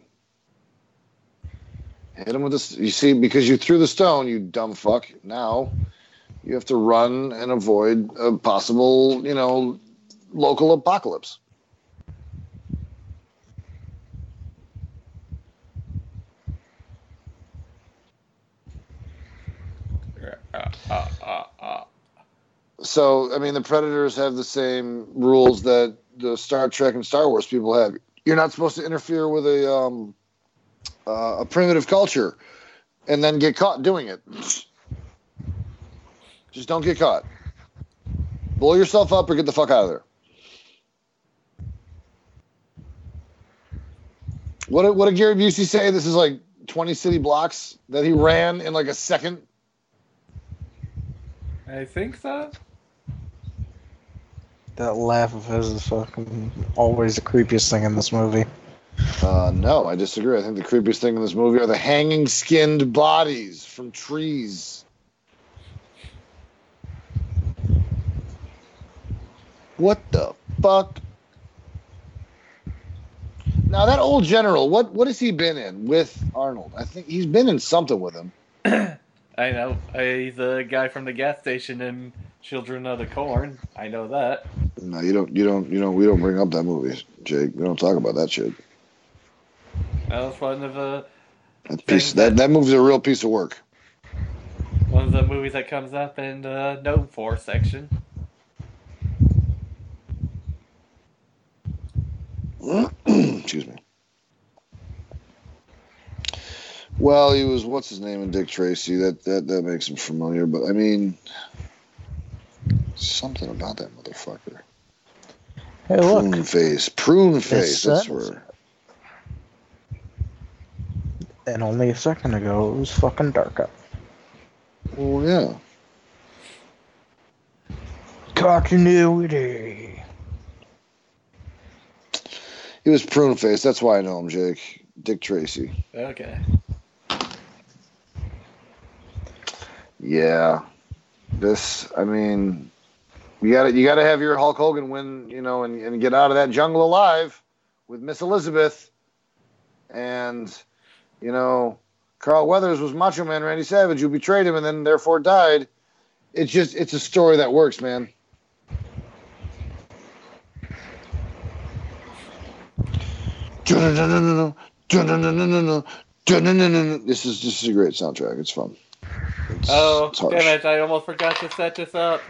Hit him with this. You see, because you threw the stone, you dumb fuck. Now you have to run and avoid a possible, you know, local apocalypse. Uh, uh, uh. So, I mean, the Predators have the same rules that the Star Trek and Star Wars people have. You're not supposed to interfere with a um, uh, a primitive culture and then get caught doing it. Just don't get caught. Blow yourself up or get the fuck out of there. What did, what did Gary Busey say? This is like twenty city blocks that he ran in like a second? I think so. That laugh of his is fucking always the creepiest thing in this movie. Uh, no, I disagree. I think the creepiest thing in this movie are the hanging skinned bodies from trees. What the fuck? Now, that old general, what what has he been in with Arnold? I think he's been in something with him. I know. He's the guy from the gas station in Children of the Corn. I know that. No, you don't. You don't. You don't. We don't bring up that movie, Jake. We don't talk about that shit. That was one of the that piece. That, that that movie's a real piece of work. One of the movies that comes up in the known for section. Excuse me. Well, he was what's his name in Dick Tracy. That that that makes him familiar. But I mean, something about that motherfucker. Hey, look. Prune face, prune face. That's where. And only a second ago, it was fucking dark out. Oh yeah. Continuity. He was prune face. That's why I know him, Jake. Dick Tracy. Okay. Yeah. This, I mean, you got to you got to have your Hulk Hogan win, you know, and, and get out of that jungle alive with Miss Elizabeth. And, you know, Carl Weathers was Macho Man Randy Savage, who betrayed him and then therefore died. It's just, it's a story that works, man. This is this is a great soundtrack. It's fun. It's, oh, it's damn it. I almost forgot to set this up.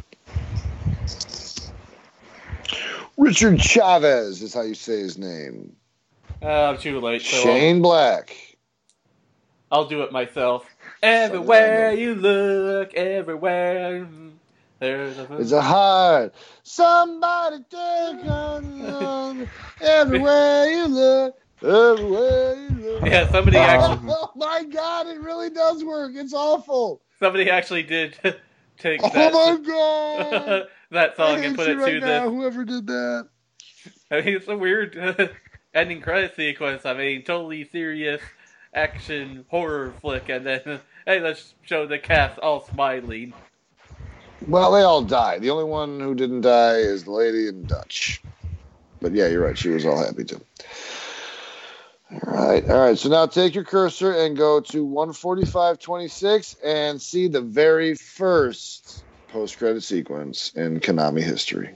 Richard Chavez is how you say his name. Oh, I'm too late. So Shane I'll, Black. I'll do it myself. Everywhere you look, everywhere there's a... It's a heart. Somebody take on everywhere you look. Everywhere you look. Yeah, somebody actually... Oh my God, it really does work. It's awful. Somebody actually did take oh that... Oh my God. that song and put it right to now, this. Whoever did that. I mean, it's a weird ending credit sequence. I mean, totally serious action horror flick, and then, hey, let's show the cast all smiling. Well, they all died. The only one who didn't die is the lady in Dutch. But yeah, you're right. She was all happy too. All right. All right. So now take your cursor and go to one forty-five twenty-six and see the very first post-credit sequence in Konami history.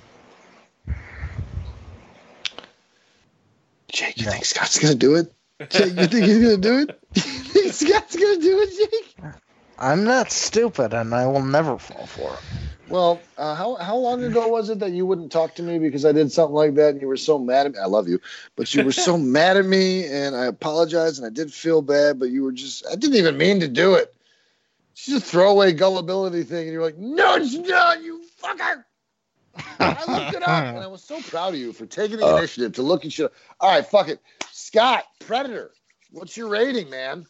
Jake, you think Scott's going to do it? Jake, you think he's going to do it? You think Scott's going to do it, Jake? I'm not stupid, and I will never fall for it. Well, uh, how how long ago was it that you wouldn't talk to me because I did something like that and you were so mad at me? I love you, but you were so mad at me, and I apologize, and I did feel bad, but you were just, I didn't even mean to do it. It's just a throwaway gullibility thing, and you're like, no, it's not, you fucker. I looked it up, and I was so proud of you for taking the uh, initiative to look at you. All right, fuck it. Scott, Predator, what's your rating, man?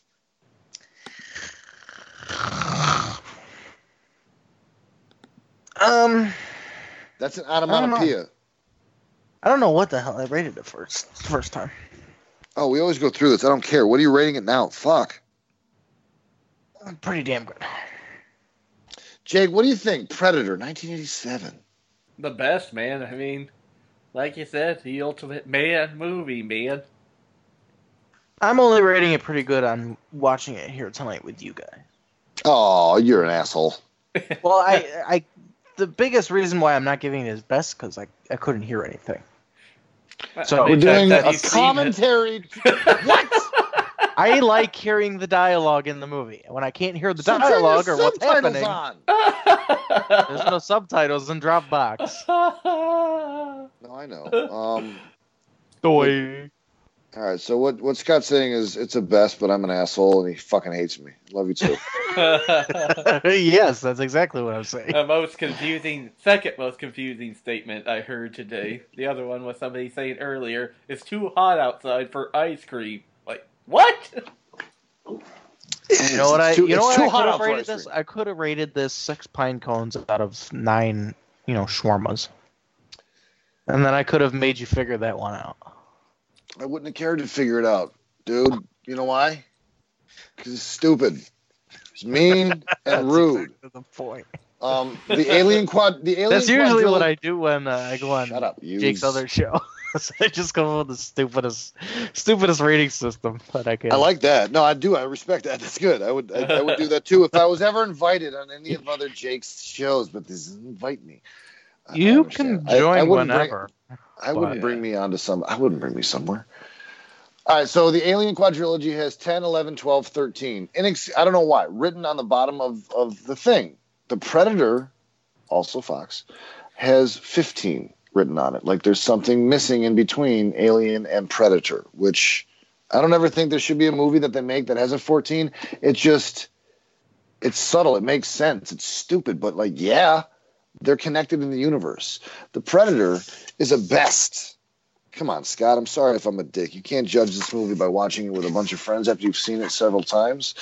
Um, that's an onomatopoeia. I don't, I don't know what the hell I rated it first first time. Oh, we always go through this. I don't care. What are you rating it now? Fuck. Pretty damn good. Jake, what do you think? Predator, nineteen eighty-seven. The best, man. I mean, like you said, the ultimate man movie, man. I'm only rating it pretty good on watching it here tonight with you guys. Oh, you're an asshole. Well, I, I, the biggest reason why I'm not giving it his best because I, I couldn't hear anything. So we're doing a commentary. What? I like hearing the dialogue in the movie. When I can't hear the So turn your dialogue or what's subtitles happening, on. there's no subtitles in Dropbox. No, I know. Um, Doy. all right, so what, what Scott's saying is it's a best, but I'm an asshole, and he fucking hates me. Love you too. Yes, that's exactly what I'm saying. The most confusing, second most confusing statement I heard today. The other one was somebody saying earlier, it's too hot outside for ice cream. Like, what? You know what I? It's too- you know it's what too I hot could out have for rated ice this? cream. I could have rated this six pine cones out of nine, you know, shawarmas, and then I could have made you figure that one out. I wouldn't have cared to figure it out, dude. You know why? Because it's stupid. It's mean and That's rude. exactly the point. Um, the alien quad. The alien. That's usually quadril- what I do when uh, I go on Shut up. You Jake's other show. So I just come up with the stupidest, stupidest rating system that I can. I like that. No, I do. I respect that. That's good. I would. I, I would do that too if I was ever invited on any of other Jake's shows. But this doesn't invite me. I You understand. can join I, I wouldn't whenever. Bring, I wouldn't but- bring me onto some. I wouldn't bring me somewhere. All right. So the Alien quadrilogy has ten, eleven, twelve, thirteen. Inex- I don't know why. Written on the bottom of of the thing. The Predator, also Fox, has fifteen. Written on it. Like there's something missing in between Alien and Predator, which I don't ever think there should be a movie that they make that has a fourteen. It's just, it's subtle. It makes sense. It's stupid, but like, yeah, they're connected in the universe. The Predator is a best. Come on, Scott. I'm sorry if I'm a dick. You can't judge this movie by watching it with a bunch of friends after you've seen it several times.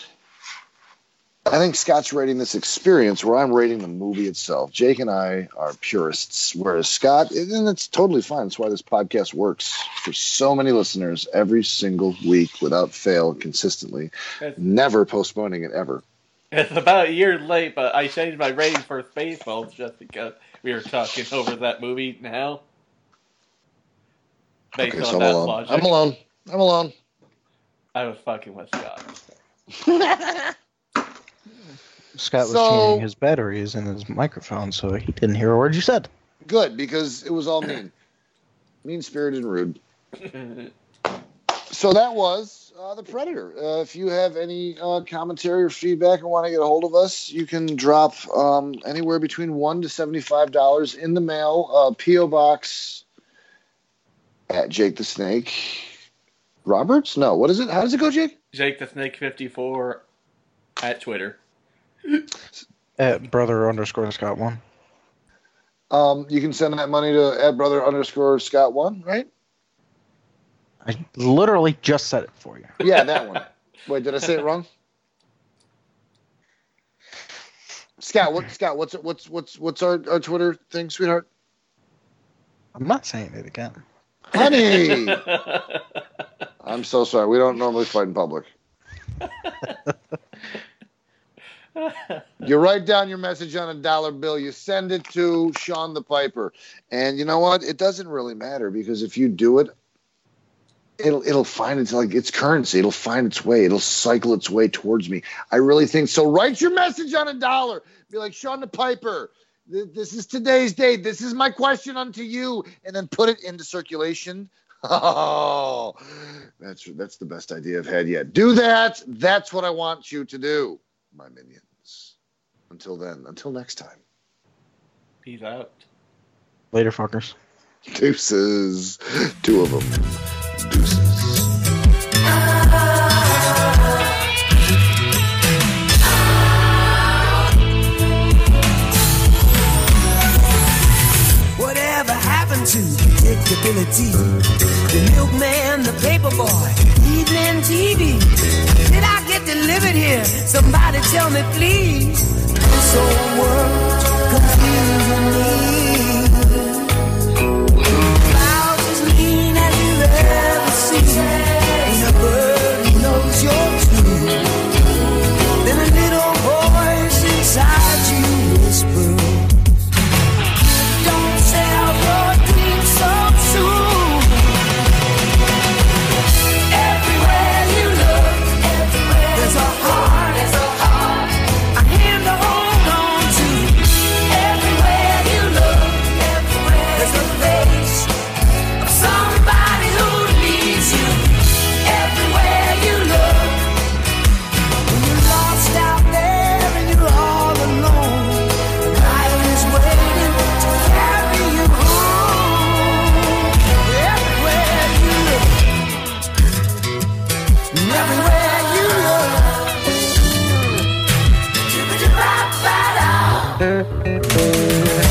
I think Scott's rating this experience where I'm rating the movie itself. Jake and I are purists, whereas Scott, and it's totally fine. That's why this podcast works for so many listeners every single week without fail, consistently, It's, never postponing it ever. it's about a year late, but I changed my rating for Spaceballs just because we were talking over that movie now. Based Okay, on so I'm that alone. logic. I'm alone. I'm alone. I was fucking with Scott. Scott was So- changing his batteries in his microphone, so he didn't hear a word you said. Good, because it was all mean. Mean-spirited and rude. So that was uh, The Predator. Uh, if you have any uh, commentary or feedback or want to get a hold of us, you can drop um, anywhere between one to seventy-five dollars in the mail. Uh, P O Box at Jake the Snake Roberts? No, what is it? How does it go, Jake? Jake the Snake fifty-four at Twitter. At brother underscore Scott one. Um, you can send that money to at brother underscore Scott one, right? I literally just said it for you. Yeah, that one. Wait, did I say it wrong? Scott, what Scott, what's what's what's what's our, our Twitter thing, sweetheart? I'm not saying it again. Honey, I'm so sorry. We don't normally fight in public. You write down your message on a dollar bill. You send it to Sean the Piper, and you know what? It doesn't really matter because if you do it, it'll it'll find its like its currency. It'll find its way. It'll cycle its way towards me. I really think so. Write your message on a dollar. Be like Sean the Piper. th- This is today's date. This is my question unto you, and then put it into circulation. Oh, that's that's the best idea I've had yet. Do that. That's what I want you to do, my minions. Until then, until next time. Peace out. Later, fuckers. Deuces. Two of them. Deuces. Whatever happened to predictability? The milkman, the paper boy, evening T V. Did I get delivered here? Somebody tell me, please. This old world confusing me. Clouds as mean as you've ever seen. Ain't a bird who knows you're true. Then a little voice inside you whispers, don't sell your dreams so soon. Everywhere you look, everywhere there's a heart, there's a heart, a hand to hold on to. everywhere you look.